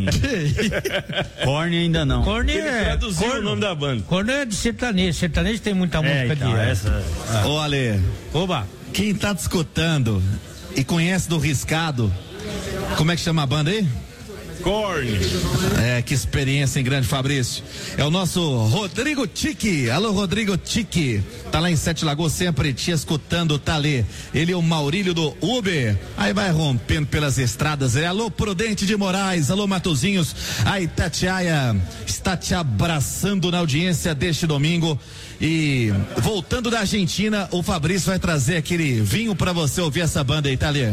Korn ainda não. Korn traduziu o nome da banda. Korn é de sertanejo. Sertanejo tem muita música então, de. Essa. Ô, Ale. Oba. Quem tá te escutando e conhece do Riscado, como é que chama a banda aí? Korn. É, que experiência, hein, grande Fabrício. É o nosso Rodrigo Tique. Alô, Rodrigo Tique. Tá lá em Sete Lagoas, sempre te escutando, tá ali. Ele é o Maurílio do Uber. Aí vai rompendo pelas estradas. Alô, Prudente de Moraes. Alô, Matozinhos. A Itatiaia está te abraçando na audiência deste domingo. E voltando da Argentina, o Fabrício vai trazer aquele vinho pra você ouvir essa banda aí, tá ali.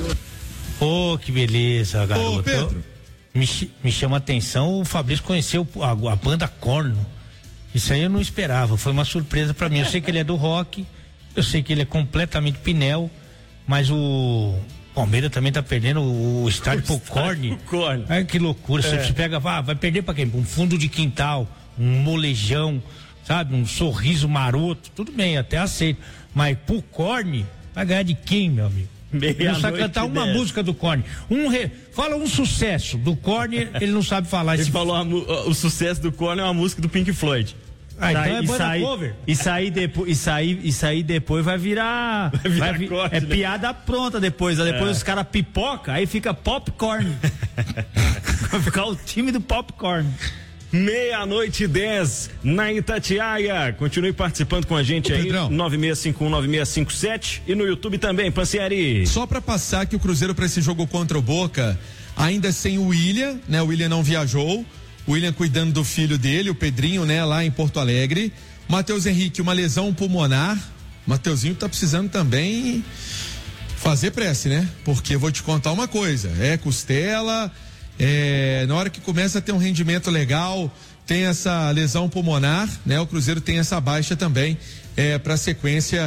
Oh, que beleza, garoto. Ô, Pedro. Me chama a atenção, o Fabrício conheceu a banda Korn. Isso aí eu não esperava, foi uma surpresa pra mim. Eu sei que ele é do rock, eu sei que ele é completamente Pinel, mas o Palmeiras também tá perdendo o estádio pro Korn. Ai, que loucura, você pega, vai perder pra quem? Um fundo de quintal, um molejão, sabe? Um sorriso maroto, tudo bem, até aceito. Mas pro Korn, vai ganhar de quem, meu amigo? Ele não sabe cantar uma música do Korn. Fala um sucesso do Korn, ele não sabe falar. Ele falou o sucesso do Korn é uma música do Pink Floyd. Ah, então é banda cover. E sair depois vai virar corte, né? Piada pronta depois. Depois os caras pipoca, aí fica popcorn. Vai ficar o time do popcorn. 00:10 na Itatiaia. Continue participando com a gente aí. 96519657 e no YouTube também, Pancieri. Só pra passar que o Cruzeiro pra esse jogo contra o Boca, ainda sem o William, né? O William não viajou. O William cuidando do filho dele, o Pedrinho, né? Lá em Porto Alegre. Matheus Henrique, uma lesão pulmonar. Mateuzinho tá precisando também fazer prece, né? Porque eu vou te contar uma coisa, costela. Na hora que começa a ter um rendimento legal, tem essa lesão pulmonar, né? O Cruzeiro tem essa baixa também para a sequência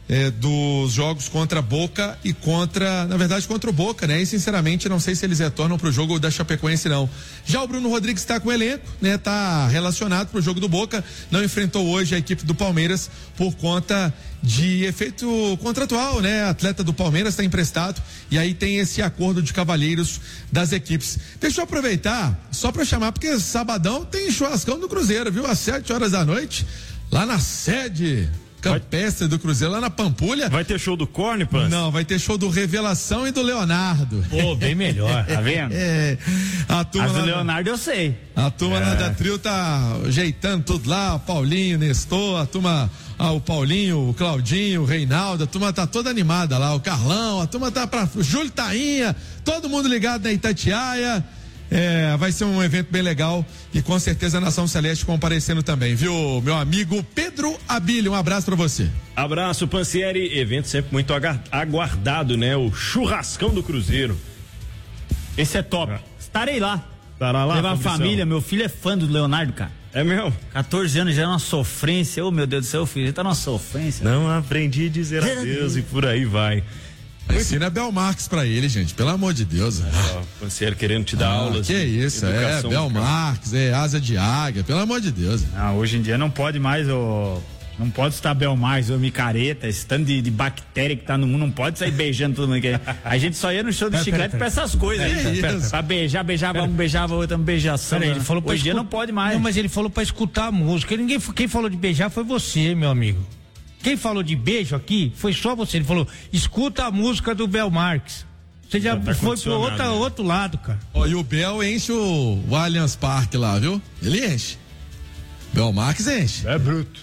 dos jogos contra Boca e contra o Boca, né? E sinceramente não sei se eles retornam pro jogo da Chapecoense não. Já o Bruno Rodrigues está com o elenco, né? Tá relacionado pro jogo do Boca, não enfrentou hoje a equipe do Palmeiras por conta de efeito contratual, né? Atleta do Palmeiras está emprestado e aí tem esse acordo de cavalheiros das equipes. Deixa eu aproveitar só para chamar, porque sabadão tem churrascão do Cruzeiro, viu? Às 7h da noite, lá na sede campestre do Cruzeiro, lá na Pampulha. Vai ter show do Corne, Pans? Não, vai ter show do Revelação e do Leonardo. Pô, bem melhor, tá vendo? A turma do Leonardo eu sei. A turma lá da Trio tá ajeitando tudo lá, o Paulinho, Nestor, a turma, o Paulinho, o Claudinho, o Reinaldo, a turma tá toda animada lá, o Carlão, a turma tá pra Júlio Tainha, todo mundo ligado na Itatiaia. Vai ser um evento bem legal e com certeza a Nação Celeste comparecendo também, viu, meu amigo Pedro Abílio, um abraço pra você. Abraço, Pansieri, evento sempre muito aguardado, né? O churrascão do Cruzeiro. Esse é top. Estarei lá. Estará lá, levar a família, meu filho é fã do Leonardo, cara. É mesmo? 14 anos já é uma sofrência, meu Deus do céu, filho, ele tá numa sofrência. Não aprendi a dizer adeus e por aí vai. Ensina Bel Marques pra ele, gente, pelo amor de Deus. O Pansieri querendo te dar aulas. Que isso, Bel Marques, asa de águia, pelo amor de Deus. Hoje em dia não pode mais, não pode estar Bel Marques ou micareta, esse tanto de bactéria que tá no mundo, não pode sair beijando todo mundo. A gente só ia no show do Chiclete pra essas coisas aí. Pra beijava um, beijava outro, uma beijação. Ele falou hoje em dia não pode mais. Não, mas ele falou pra escutar a música. Quem falou de beijar foi você, meu amigo. Quem falou de beijo aqui foi só você. Ele falou, escuta a música do Bel Marques. Você já foi pro outro lado, cara. E o Bel enche o Allianz Parque lá, viu? Ele enche. Bel Marques enche. É bruto.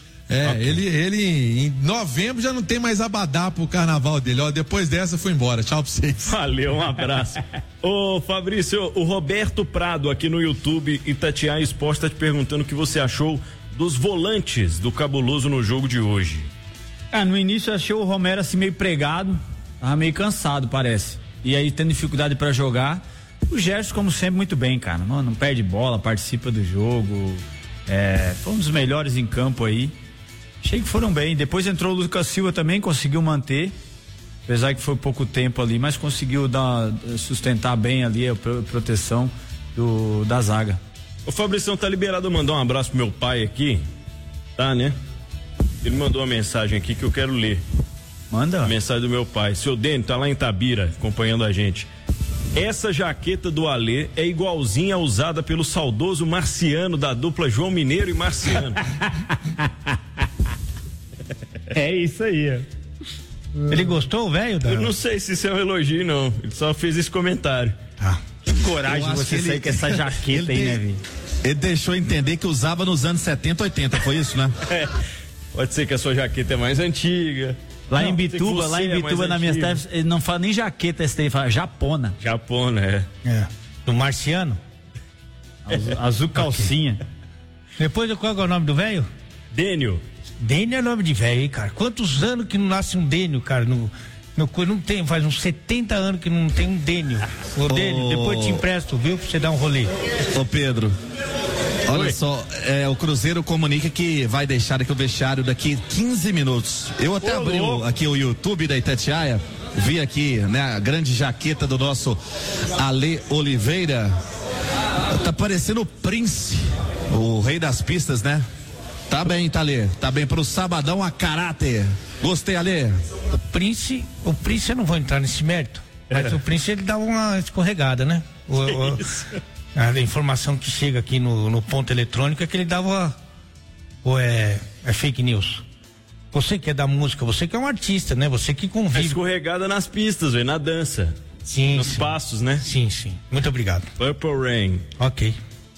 Ele em novembro já não tem mais abadá pro carnaval dele. Depois dessa foi embora. Tchau pra vocês. Valeu, um abraço. Ô Fabrício, o Roberto Prado aqui no YouTube, Itatiaia Esporte, tá te perguntando o que você achou dos volantes do Cabuloso no jogo de hoje. No início eu achei o Romero assim meio pregado, tava meio cansado, parece. E aí tendo dificuldade pra jogar. O Gerson, como sempre, muito bem, cara. Não perde bola, participa do jogo. Foi um dos melhores em campo aí. Achei que foram bem. Depois entrou o Lucas Silva também, conseguiu manter. Apesar que foi pouco tempo ali, mas conseguiu sustentar bem ali a proteção da zaga. O Fabrição tá liberado, eu mandar um abraço pro meu pai aqui. Tá, né? Ele mandou uma mensagem aqui que eu quero ler. Manda. A mensagem do meu pai. Seu Dênio tá lá em Itabira, acompanhando a gente. Essa jaqueta do Alê é igualzinha a usada pelo saudoso Marciano, da dupla João Mineiro e Marciano. É isso aí. Ele gostou, velho? Eu não sei se isso é um elogio, não. Ele só fez esse comentário. Que coragem você sair com essa jaqueta aí, né, Vini? Ele deixou entender que usava nos anos 70, 80, foi isso, né? Pode ser que a sua jaqueta é mais antiga. Lá em Bituba, na minha cidade, ele não fala nem jaqueta, esse daí fala japona. Japona, Do Marciano? Azul calcinha. Depois, qual é o nome do velho? Dênio. Dênio é nome de velho, hein, cara? Quantos anos que não nasce um Dênio, cara? Não tem, faz uns 70 anos que não tem um Dênio. Dênio, depois eu te empresto, viu? Pra você dar um rolê. Ô Pedro, olha só, o Cruzeiro comunica que vai deixar aqui o vestiário daqui 15 minutos. Eu até abri aqui o YouTube da Itatiaia, vi aqui, né, a grande jaqueta do nosso Alê Oliveira. Tá parecendo o Prince, o rei das pistas, né? Tá bem, Alê. Tá bem pro sabadão a caráter. Gostei, Alê. O Prince eu não vou entrar nesse mérito, mas o Prince ele dá uma escorregada, né? A informação que chega aqui no ponto eletrônico é que ele dava é fake news. Você que é da música, você que é um artista, né? Você que convive. Escorregada nas pistas, velho, na dança. Sim. Nos passos, né? Sim. Muito obrigado. Purple Rain. Ok.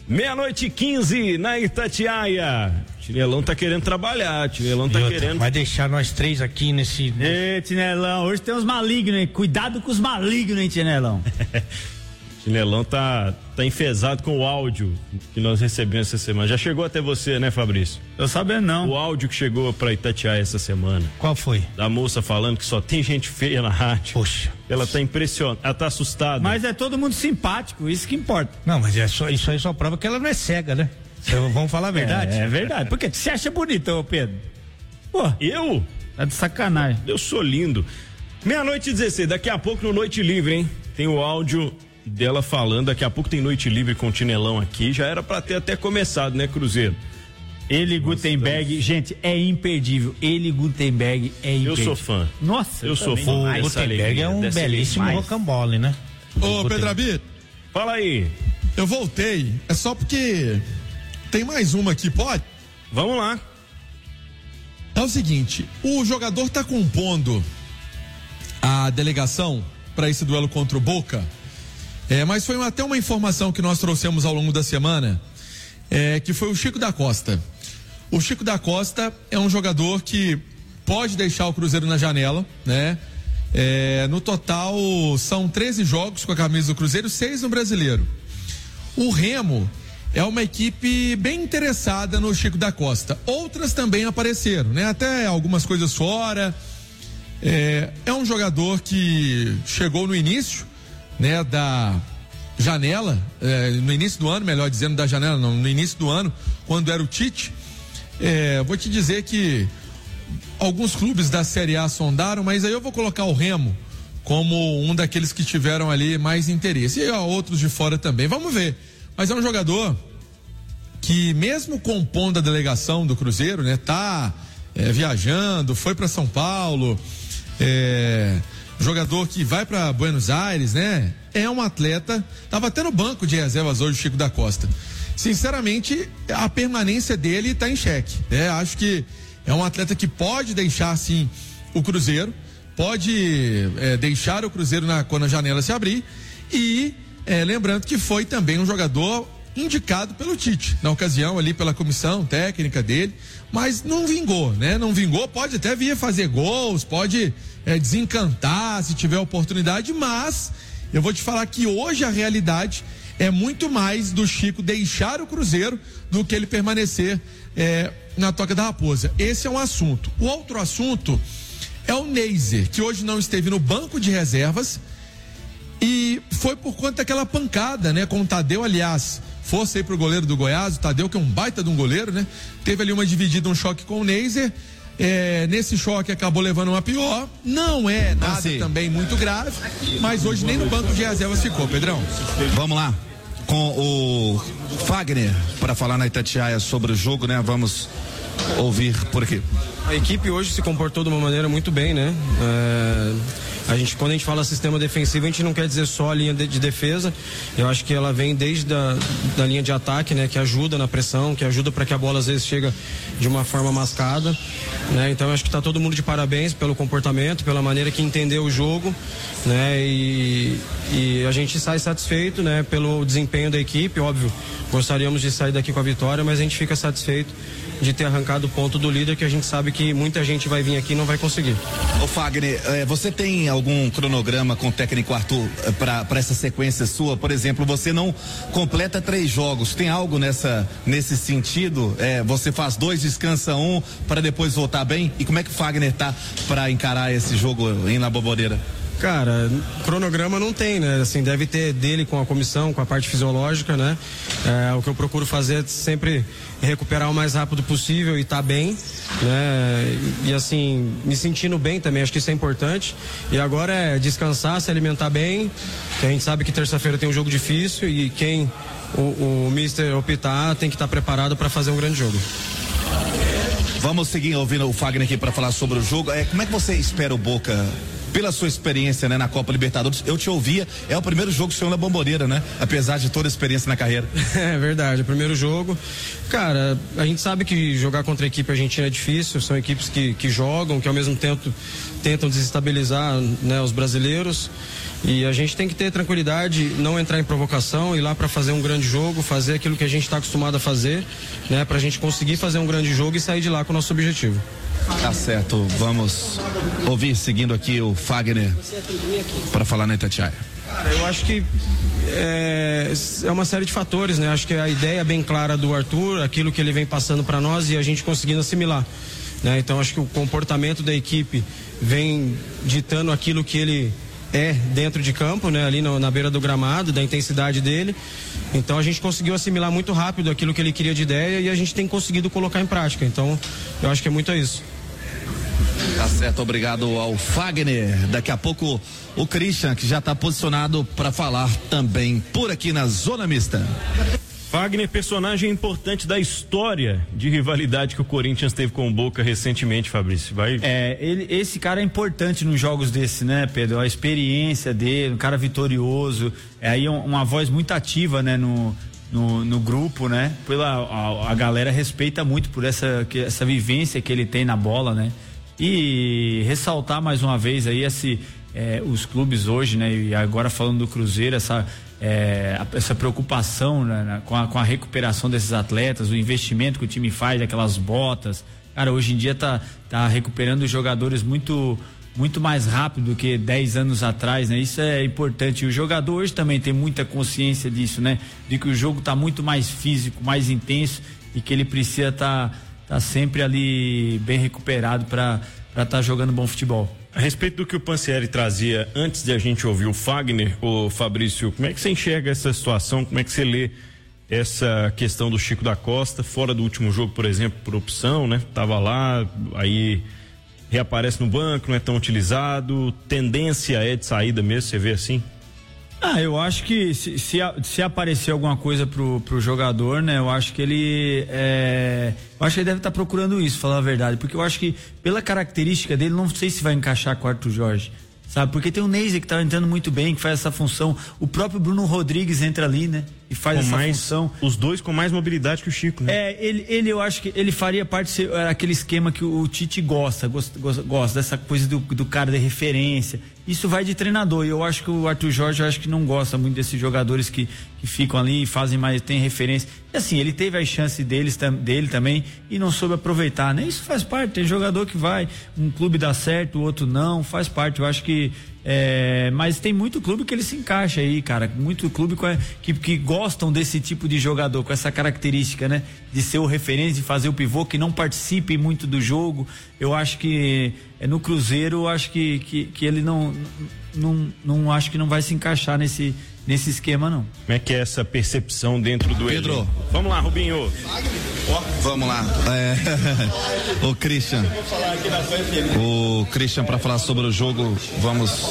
12:15 na Itatiaia. Tinelão tá querendo trabalhar, Tinelão tá querendo. Vai deixar nós três aqui nesse. Tinelão, hoje tem uns malignos, hein? Cuidado com os malignos, hein, Tinelão? Tinelão tá enfesado com o áudio que nós recebemos essa semana. Já chegou até você, né, Fabrício? Tô sabendo, não. O áudio que chegou pra Itatiaia essa semana. Qual foi? Da moça falando que só tem gente feia na rádio. Poxa. Ela tá impressionada, ela tá assustada. Mas é todo mundo simpático, isso que importa. Não, mas isso aí só prova que ela não é cega, né? Vamos falar a verdade? É verdade. Por que você acha bonito, ô Pedro? Pô, eu? Tá de sacanagem. Eu sou lindo. 00:16, daqui a pouco no Noite Livre, hein? Tem o áudio dela falando, daqui a pouco tem Noite Livre com o Tinelão aqui, já era pra ter até começado, né, Cruzeiro? Ele Gutenberg, gente, é imperdível. Ele Gutenberg é imperdível. Eu sou fã. Nossa, eu sou fã. O Gutenberg é um belíssimo rocambole, né? Ô, Pedrabito. Fala aí. Eu voltei, é só porque tem mais uma aqui, pode? Vamos lá. É o seguinte, o jogador tá compondo a delegação para esse duelo contra o Boca, mas foi até uma informação que nós trouxemos ao longo da semana, que foi o Chico da Costa. O Chico da Costa é um jogador que pode deixar o Cruzeiro na janela, né? No total são 13 jogos com a camisa do Cruzeiro, 6 no Brasileiro. O Remo é uma equipe bem interessada no Chico da Costa. Outras também apareceram, né? Até algumas coisas fora. É um jogador que chegou no início, né, da janela, no início do ano, melhor dizendo, da janela não, no início do ano, quando era o Tite. Vou te dizer que alguns clubes da Série A sondaram, mas aí eu vou colocar o Remo como um daqueles que tiveram ali mais interesse. E outros de fora também. Vamos ver. Mas é um jogador que, mesmo compondo a delegação do Cruzeiro, né, tá viajando, foi para São Paulo, jogador que vai para Buenos Aires, né? É um atleta, tava até no banco de reservas hoje, o Chico da Costa. Sinceramente, a permanência dele tá em xeque, né? Acho que é um atleta que pode deixar, sim, o Cruzeiro, pode deixar o Cruzeiro quando a janela se abrir, e lembrando que foi também um jogador indicado pelo Tite, na ocasião ali pela comissão técnica dele, mas não vingou, né? Não vingou, pode até vir fazer gols, pode desencantar se tiver oportunidade, mas eu vou te falar que hoje a realidade é muito mais do Chico deixar o Cruzeiro do que ele permanecer na Toca da Raposa. Esse é um assunto. O outro assunto é o Neiser, que hoje não esteve no banco de reservas e foi por conta daquela pancada, né, com o Tadeu, aliás, fosse aí pro goleiro do Goiás, o Tadeu, que é um baita de um goleiro, né? Teve ali uma dividida, um choque com o Neiser. Nesse choque acabou levando uma pior. Não é nada também muito grave, mas hoje nem no banco de reservas ficou, Pedrão. Vamos lá com o Fagner para falar na Itatiaia sobre o jogo, né? Vamos ouvir por aqui. A equipe hoje se comportou de uma maneira muito bem, né? Quando a gente fala sistema defensivo, a gente não quer dizer só a linha de defesa. Eu acho que ela vem desde da linha de ataque, né? Que ajuda na pressão, que ajuda para que a bola às vezes chega de uma forma mascada, né? Então eu acho que tá todo mundo de parabéns pelo comportamento, pela maneira que entendeu o jogo, né? E a gente sai satisfeito, né? Pelo desempenho da equipe, óbvio. Gostaríamos de sair daqui com a vitória, mas a gente fica satisfeito de ter arrancado o ponto do líder, que a gente sabe que muita gente vai vir aqui e não vai conseguir. Ô Fagner, você tem algum cronograma com o técnico Arthur para essa sequência sua? Por exemplo, você não completa 3 jogos, tem algo nesse sentido? Você faz 2, descansa 1 para depois voltar bem? E como é que o Fagner tá para encarar esse jogo em La Bombonera? Cara, cronograma não tem, né? Assim, deve ter dele com a comissão, com a parte fisiológica, né? O que eu procuro fazer é sempre recuperar o mais rápido possível e tá bem, né? E assim, me sentindo bem também, acho que isso é importante. E agora é descansar, se alimentar bem, que a gente sabe que terça-feira tem um jogo difícil e quem o Mister optar tem que estar preparado para fazer um grande jogo. Vamos seguir ouvindo o Fagner aqui para falar sobre o jogo. Como é que você espera o Boca? Pela sua experiência, né, na Copa Libertadores, eu te ouvia, é o primeiro jogo seu na Bombonera, né? Apesar de toda a experiência na carreira. É verdade, o primeiro jogo. Cara, a gente sabe que jogar contra a equipe argentina é difícil, são equipes que jogam, que ao mesmo tempo tentam desestabilizar, né, os brasileiros. E a gente tem que ter tranquilidade, não entrar em provocação, ir lá para fazer um grande jogo, fazer aquilo que a gente está acostumado a fazer, né? Pra gente conseguir fazer um grande jogo e sair de lá com o nosso objetivo. Tá certo, vamos ouvir seguindo aqui o Fagner para falar na Itatiaia. Eu acho que é uma série de fatores, né? Acho que a ideia é bem clara do Arthur, aquilo que ele vem passando para nós e a gente conseguindo assimilar, né? Então acho que o comportamento da equipe vem ditando aquilo que ele dentro de campo, né? Ali na beira do gramado, da intensidade dele. Então a gente conseguiu assimilar muito rápido aquilo que ele queria de ideia e a gente tem conseguido colocar em prática. Então eu acho que é muito isso. Tá certo, obrigado ao Fagner. Daqui a pouco o Christian, que já está posicionado para falar também por aqui na Zona Mista. Fagner, personagem importante da história de rivalidade que o Corinthians teve com o Boca recentemente, Fabrício. Esse cara é importante nos jogos desse, né, Pedro? A experiência dele, um cara vitorioso, aí uma voz muito ativa, né, no grupo, né? A galera respeita muito por essa vivência que ele tem na bola, né? E ressaltar mais uma vez aí os clubes hoje, né? E agora falando do Cruzeiro, essa preocupação, né, com a recuperação desses atletas, o investimento que o time faz, aquelas botas. Cara, hoje em dia tá recuperando os jogadores muito mais rápido do que 10 anos atrás, né? Isso é importante. E o jogador hoje também tem muita consciência disso, né? De que o jogo tá muito mais físico, mais intenso e que ele precisa tá sempre ali bem recuperado para tá jogando bom futebol. A respeito do que o Pansieri trazia antes de a gente ouvir o Fagner, o Fabrício, como é que você enxerga essa situação? Como é que você lê essa questão do Chico da Costa, fora do último jogo, por exemplo, por opção, né? Tava lá, aí reaparece no banco, não é tão utilizado, tendência é de saída mesmo, você vê assim? Eu acho que se aparecer alguma coisa pro jogador, né? Eu acho que ele deve estar procurando isso, falar a verdade, porque eu acho que pela característica dele, não sei se vai encaixar com o Arthur Jorge, sabe? Porque tem o Neise que tá entrando muito bem, que faz essa função, o próprio Bruno Rodrigues entra ali, né? E faz essa função. Os dois com mais mobilidade que o Chico, né? Eu acho que ele faria parte daquele esquema que o Tite gosta dessa coisa do cara de referência. Isso vai de treinador, e eu acho que o Arthur Jorge, que não gosta muito desses jogadores que ficam ali e fazem mais, tem referência. E assim, ele teve a chance dele também e não soube aproveitar, né? Isso faz parte, tem jogador que vai, um clube dá certo, o outro não, faz parte. Eu acho que mas tem muito clube que ele se encaixa aí, cara, muito clube que gostam desse tipo de jogador, com essa característica, né? De ser o referência, de fazer o pivô, que não participe muito do jogo. Eu acho que no Cruzeiro, eu acho que ele não acho que não vai se encaixar nesse esquema, não. Como é que é essa percepção dentro do Pedro? Elenco? Vamos lá, Rubinho. Vamos lá. O Christian. O Christian, para falar sobre o jogo, vamos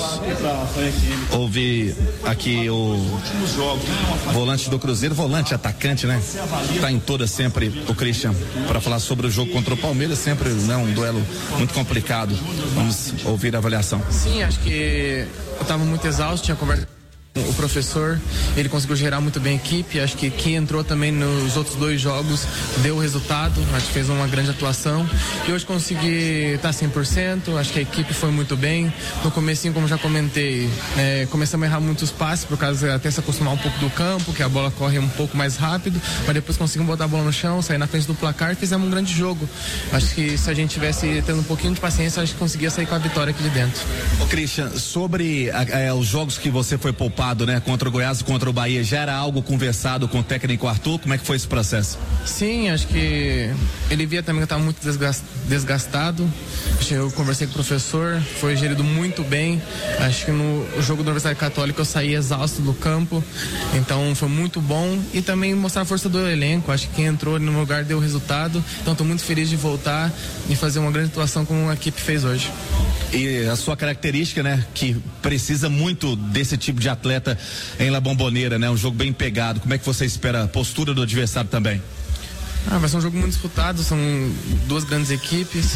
ouvir aqui o volante do Cruzeiro, volante, atacante, né? Tá em toda sempre o Christian, para falar sobre o jogo contra o Palmeiras, sempre, né, um duelo muito complicado. Vamos ouvir a avaliação. Sim, acho que eu tava muito exausto, tinha conversa. O professor, ele conseguiu gerar muito bem a equipe, acho que quem entrou também nos outros 2 jogos deu o resultado, acho que fez uma grande atuação e hoje consegui estar 100%, acho que a equipe foi muito bem. No comecinho, como já comentei, começamos a errar muitos passes por causa até se acostumar um pouco do campo, que a bola corre um pouco mais rápido, mas depois conseguimos botar a bola no chão, sair na frente do placar e fizemos um grande jogo. Acho que se a gente tivesse tendo um pouquinho de paciência, acho que conseguia sair com a vitória aqui de dentro. Ô Christian, sobre os jogos que você foi poupado, né, contra o Goiás e contra o Bahia, já era algo conversado com o técnico Arthur? Como é que foi esse processo? Sim, acho que ele via também que eu estava muito desgastado. Acho que eu conversei com o professor, foi gerido muito bem. Acho que no jogo da Universidade Católica eu saí exausto do campo, então foi muito bom e também mostrar a força do elenco. Acho que quem entrou no meu lugar deu resultado, então estou muito feliz de voltar e fazer uma grande atuação como a equipe fez hoje. E a sua característica, né, que precisa muito desse tipo de atleta em La Bombonera, né, um jogo bem pegado. Como é que você espera a postura do adversário também? Vai ser um jogo muito disputado, são 2 grandes equipes,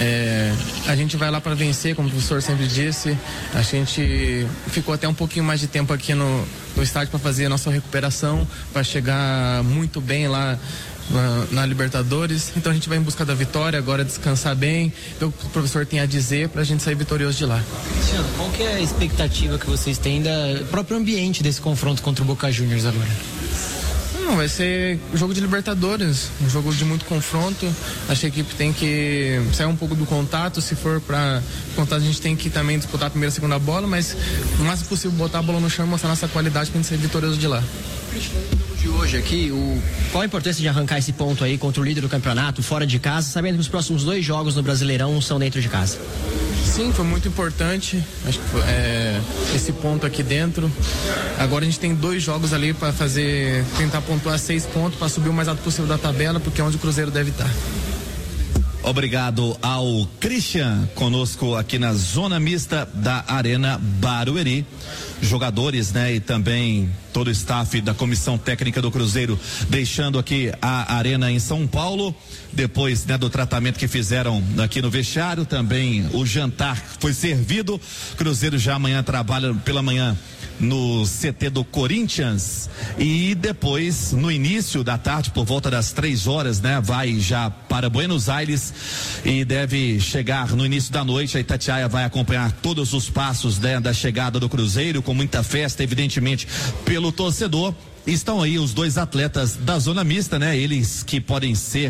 a gente vai lá para vencer, como o professor sempre disse. A gente ficou até um pouquinho mais de tempo aqui no estádio para fazer a nossa recuperação, para chegar muito bem lá na Libertadores, então a gente vai em busca da vitória, agora descansar bem, ver o que o professor tem a dizer pra gente sair vitorioso de lá. Cristiano, qual que é a expectativa que vocês têm do próprio ambiente desse confronto contra o Boca Juniors agora? Vai ser jogo de Libertadores, um jogo de muito confronto. Acho que a equipe tem que sair um pouco do contato. Se for para contato, a gente tem que também disputar a primeira e a segunda bola, mas o máximo possível botar a bola no chão e mostrar nossa qualidade pra gente ser vitorioso de lá. De hoje aqui, qual a importância de arrancar esse ponto aí contra o líder do campeonato, fora de casa, sabendo que os próximos 2 jogos no Brasileirão são dentro de casa? Sim, foi muito importante. Acho que esse ponto aqui dentro. Agora a gente tem 2 jogos ali para tentar pontuar 6 pontos para subir o mais alto possível da tabela, porque é onde o Cruzeiro deve estar. Obrigado ao Christian, conosco aqui na zona mista da Arena Barueri. Jogadores, né, e também todo o staff da comissão técnica do Cruzeiro deixando aqui a arena em São Paulo, depois, né, do tratamento que fizeram aqui no vestiário. Também o jantar foi servido. Cruzeiro já amanhã trabalha pela manhã no CT do Corinthians e depois, no início da tarde, por volta das 3 horas, né, vai já para Buenos Aires e deve chegar no início da noite. A Itatiaia vai acompanhar todos os passos, né, da chegada do Cruzeiro, com muita festa, evidentemente, pelo torcedor. Estão aí os dois atletas da zona mista, né? Eles que podem ser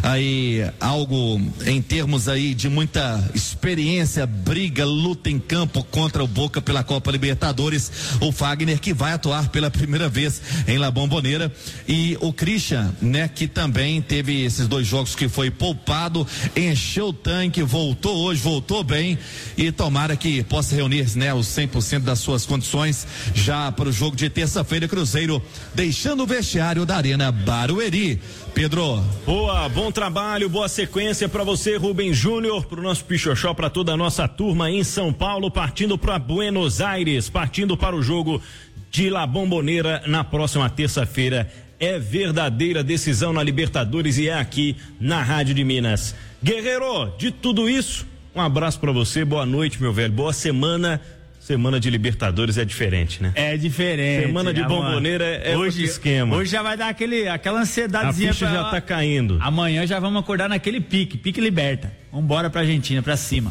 aí algo em termos aí de muita experiência, briga, luta em campo contra o Boca pela Copa Libertadores. O Fagner, que vai atuar pela primeira vez em La Bombonera, e o Christian, né? Que também teve esses 2 jogos que foi poupado, encheu o tanque, voltou hoje, voltou bem, e tomara que possa reunir, né, os 100% das suas condições já para o jogo de terça-feira. Cruzeiro deixando o vestiário da Arena Barueri. Pedro. Boa, bom trabalho, boa sequência para você, Rubem Júnior, pro nosso Pichoxó, para toda a nossa turma em São Paulo, partindo para Buenos Aires, partindo para o jogo de La Bombonera na próxima terça-feira. É verdadeira decisão na Libertadores e é aqui na Rádio de Minas. Guerreiro, de tudo isso, um abraço para você, boa noite, meu velho, boa semana. Semana de Libertadores é diferente, né? É diferente. Semana de Bomboneira é outro esquema. Hoje já vai dar aquela ansiedadezinha. A ficha já tá caindo. Amanhã já vamos acordar naquele pique liberta. Vambora pra Argentina, pra cima.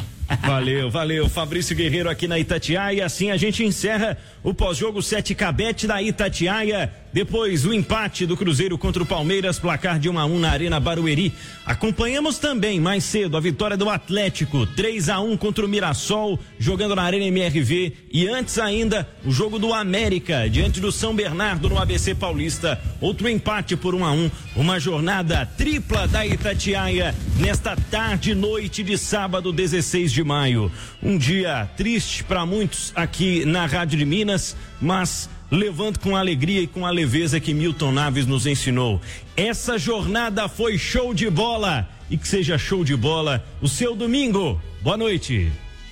Valeu. Fabrício Guerreiro aqui na Itatiaia. E assim a gente encerra o pós-jogo 7K-Bet da Itatiaia. Depois o empate do Cruzeiro contra o Palmeiras, placar de 1-1 na Arena Barueri. Acompanhamos também mais cedo a vitória do Atlético, 3-1 contra o Mirassol, jogando na Arena MRV. E antes ainda, o jogo do América, diante do São Bernardo no ABC Paulista. Outro empate por 1-1. Uma jornada tripla da Itatiaia nesta tarde e noite de sábado, 16 de maio. Um dia triste para muitos aqui na Rádio de Minas, mas levando com a alegria e com a leveza que Milton Naves nos ensinou. Essa jornada foi show de bola, e que seja show de bola o seu domingo. Boa noite.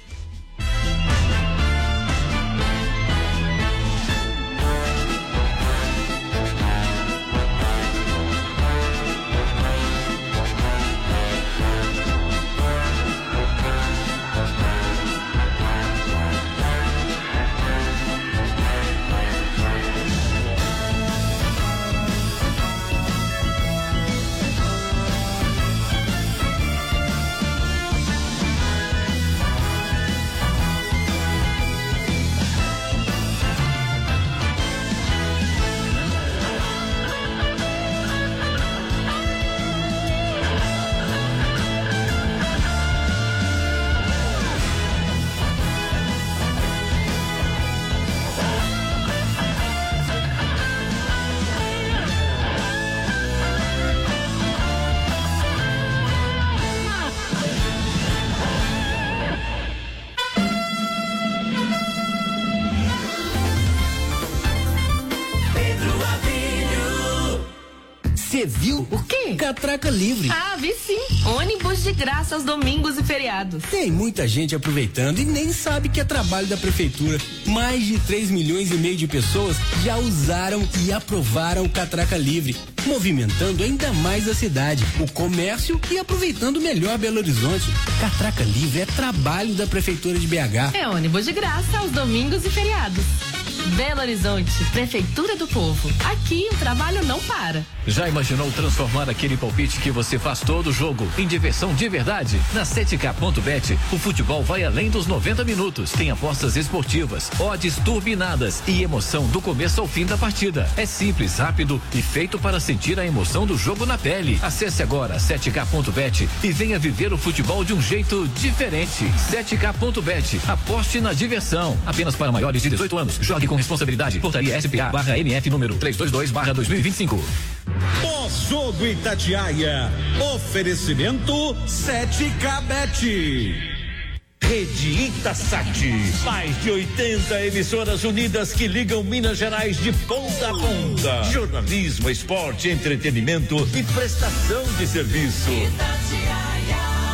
Você viu? O quê? Catraca Livre. Ah, vi sim. Ônibus de graça aos domingos e feriados. Tem muita gente aproveitando e nem sabe que é trabalho da prefeitura. Mais de 3,5 milhões de pessoas já usaram e aprovaram o Catraca Livre, movimentando ainda mais a cidade, o comércio e aproveitando melhor Belo Horizonte. Catraca Livre é trabalho da prefeitura de BH. É ônibus de graça aos domingos e feriados. Belo Horizonte, Prefeitura do Povo. Aqui o trabalho não para. Já imaginou transformar aquele palpite que você faz todo jogo em diversão de verdade? Na 7K.Bet, o futebol vai além dos 90 minutos. Tem apostas esportivas, odds turbinadas e emoção do começo ao fim da partida. É simples, rápido e feito para sentir a emoção do jogo na pele. Acesse agora 7K.Bet e venha viver o futebol de um jeito diferente. 7K.Bet, aposte na diversão. Apenas para maiores de 18 anos. Jogue com responsabilidade. Portaria SPA/MF número 322/2025. Pós-jogo Itatiaia. Oferecimento 7K-Bet. Rede Itasat. Mais de 80 emissoras unidas que ligam Minas Gerais de ponta a ponta. Jornalismo, esporte, entretenimento e prestação de serviço. Itatiaia.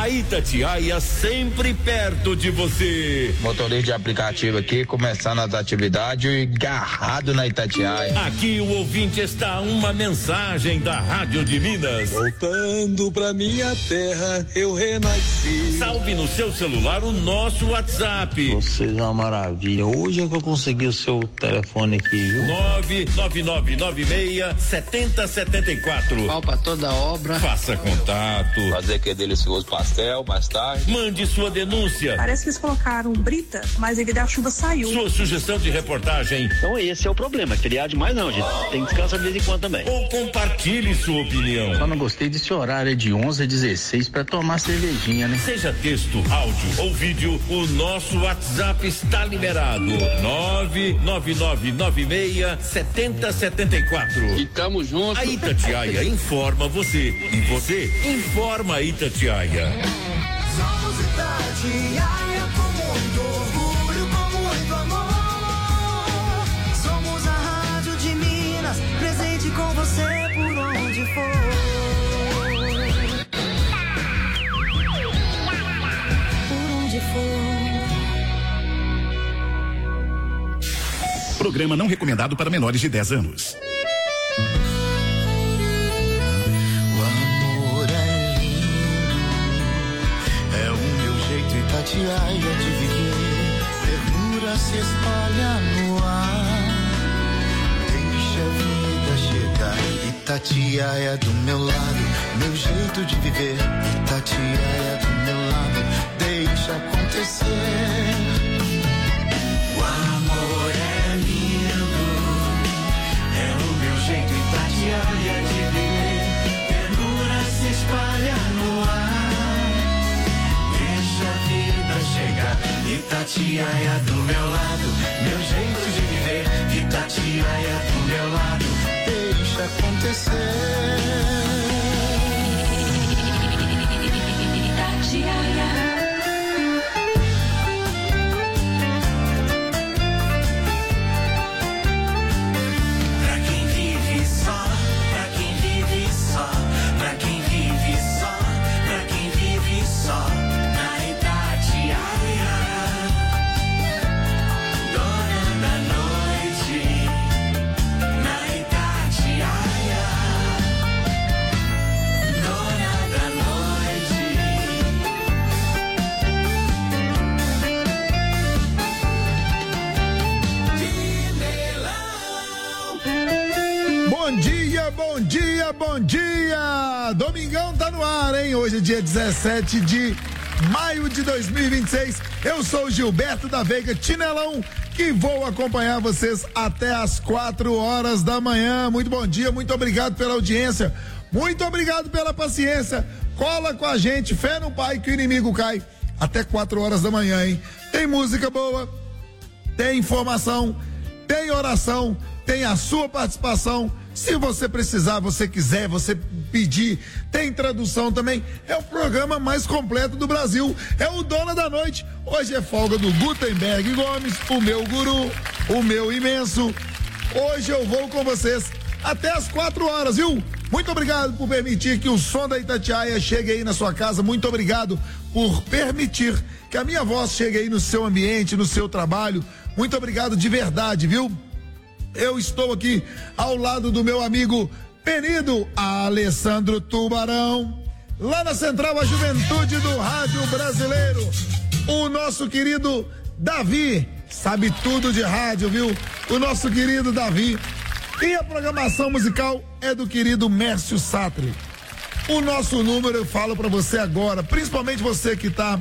A Itatiaia sempre perto de você. Motorista de aplicativo aqui, começando as atividades e agarrado na Itatiaia. Aqui o ouvinte está uma mensagem da Rádio de Minas. Voltando pra minha terra, eu renasci. Salve no seu celular o nosso WhatsApp. Vocês é uma maravilha. Hoje é que eu consegui o seu telefone aqui, viu? 99996-7074. Pau pra toda obra. Faça contato. Fazer aquele delicioso pastel mais tarde. Mande sua denúncia. Parece que eles colocaram brita, mas a chuva saiu. Sua sugestão de reportagem. Então esse é o problema, criar demais não, gente. Tem que descansar de vez em quando também. Ou compartilhe sua opinião. Só não gostei desse horário de 11 a 16 para tomar cervejinha, né? Seja texto, áudio ou vídeo, o nosso WhatsApp está liberado. 99996-7074. E tamo junto. A Itatiaia informa você e você informa a Itatiaia. Somos Itatiaia com muito orgulho, com muito amor. Somos a Rádio de Minas, presente com você por onde for. Por onde for. Programa não recomendado para menores de 10 anos. Itatiaia de viver, ternura se espalha no ar. Deixa a vida chegar. Itatiaia do meu lado, meu jeito de viver. Itatiaia do meu lado, deixa acontecer. O amor é lindo, é o meu jeito. Itatiaia de viver, ternura se espalha no ar. Chegar, Itatiaia do meu lado, meu jeito de viver. Itatiaia do meu lado, deixa acontecer. Itatiaia. Pra quem vive só, pra quem vive só, pra quem vive só, pra quem vive só. Bom dia, bom dia! Domingão tá no ar, hein? Hoje é dia 17 de maio de 2026. Eu sou o Gilberto da Veiga Tinelão, que vou acompanhar vocês até as 4 horas da manhã. Muito bom dia, muito obrigado pela audiência, muito obrigado pela paciência. Cola com a gente, fé no Pai que o inimigo cai. Até 4 horas da manhã, hein? Tem música boa, tem informação, tem oração, tem a sua participação. Se você precisar, você quiser, você pedir, tem tradução também. É o programa mais completo do Brasil. É o Dona da Noite. Hoje é folga do Gutenberg Gomes, o meu guru, o meu imenso. Hoje eu vou com vocês até as 4 horas, viu? Muito obrigado por permitir que o som da Itatiaia chegue aí na sua casa. Muito obrigado por permitir que a minha voz chegue aí no seu ambiente, no seu trabalho. Muito obrigado de verdade, viu? Eu estou aqui ao lado do meu amigo Penido Alessandro Tubarão, lá na Central a Juventude do Rádio Brasileiro. O nosso querido Davi, sabe tudo de rádio, viu? O nosso querido Davi. E a programação musical é do querido Mércio Satri. O nosso número eu falo pra você agora, principalmente você que tá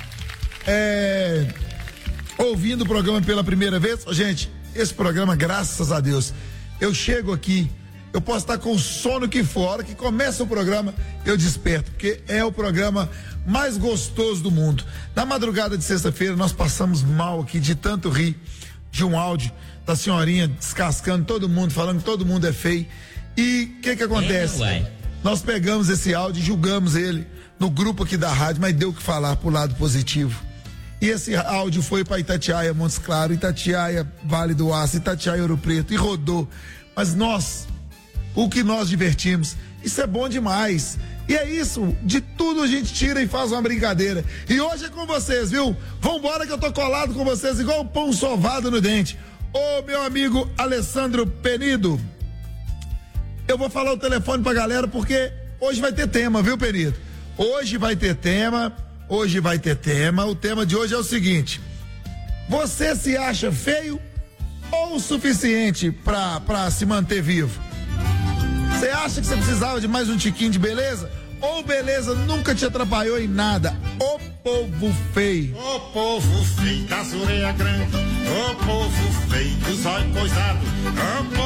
ouvindo o programa pela primeira vez. Gente, esse programa, graças a Deus, eu chego aqui, eu posso estar com o sono que for, a hora que começa o programa, eu desperto, porque é o programa mais gostoso do mundo. Na madrugada de sexta-feira, nós passamos mal aqui de tanto rir de um áudio da senhorinha descascando todo mundo, falando que todo mundo é feio. E o que acontece? Nós pegamos esse áudio e julgamos ele no grupo aqui da rádio, mas deu o que falar pro lado positivo. E esse áudio foi para Itatiaia, Montes Claros, Itatiaia, Vale do Aço, Itatiaia, Ouro Preto, e rodou. Mas nós, o que nós divertimos, Isso é bom demais. E é isso, de tudo a gente tira e faz uma brincadeira. E hoje é com vocês, viu? Vambora que eu tô colado com vocês igual um pão sovado no dente. Ô, meu amigo Alessandro Penido, eu vou falar o telefone pra galera porque hoje vai ter tema, viu, Penido? Hoje vai ter tema. O tema de hoje é o seguinte: você se acha feio ou o suficiente pra se manter vivo? Você acha que você precisava de mais um tiquinho de beleza? Ou beleza nunca te atrapalhou em nada? Ô povo feio. Ô povo feio das orelhas grandes, ô povo feio dos olhos coisados,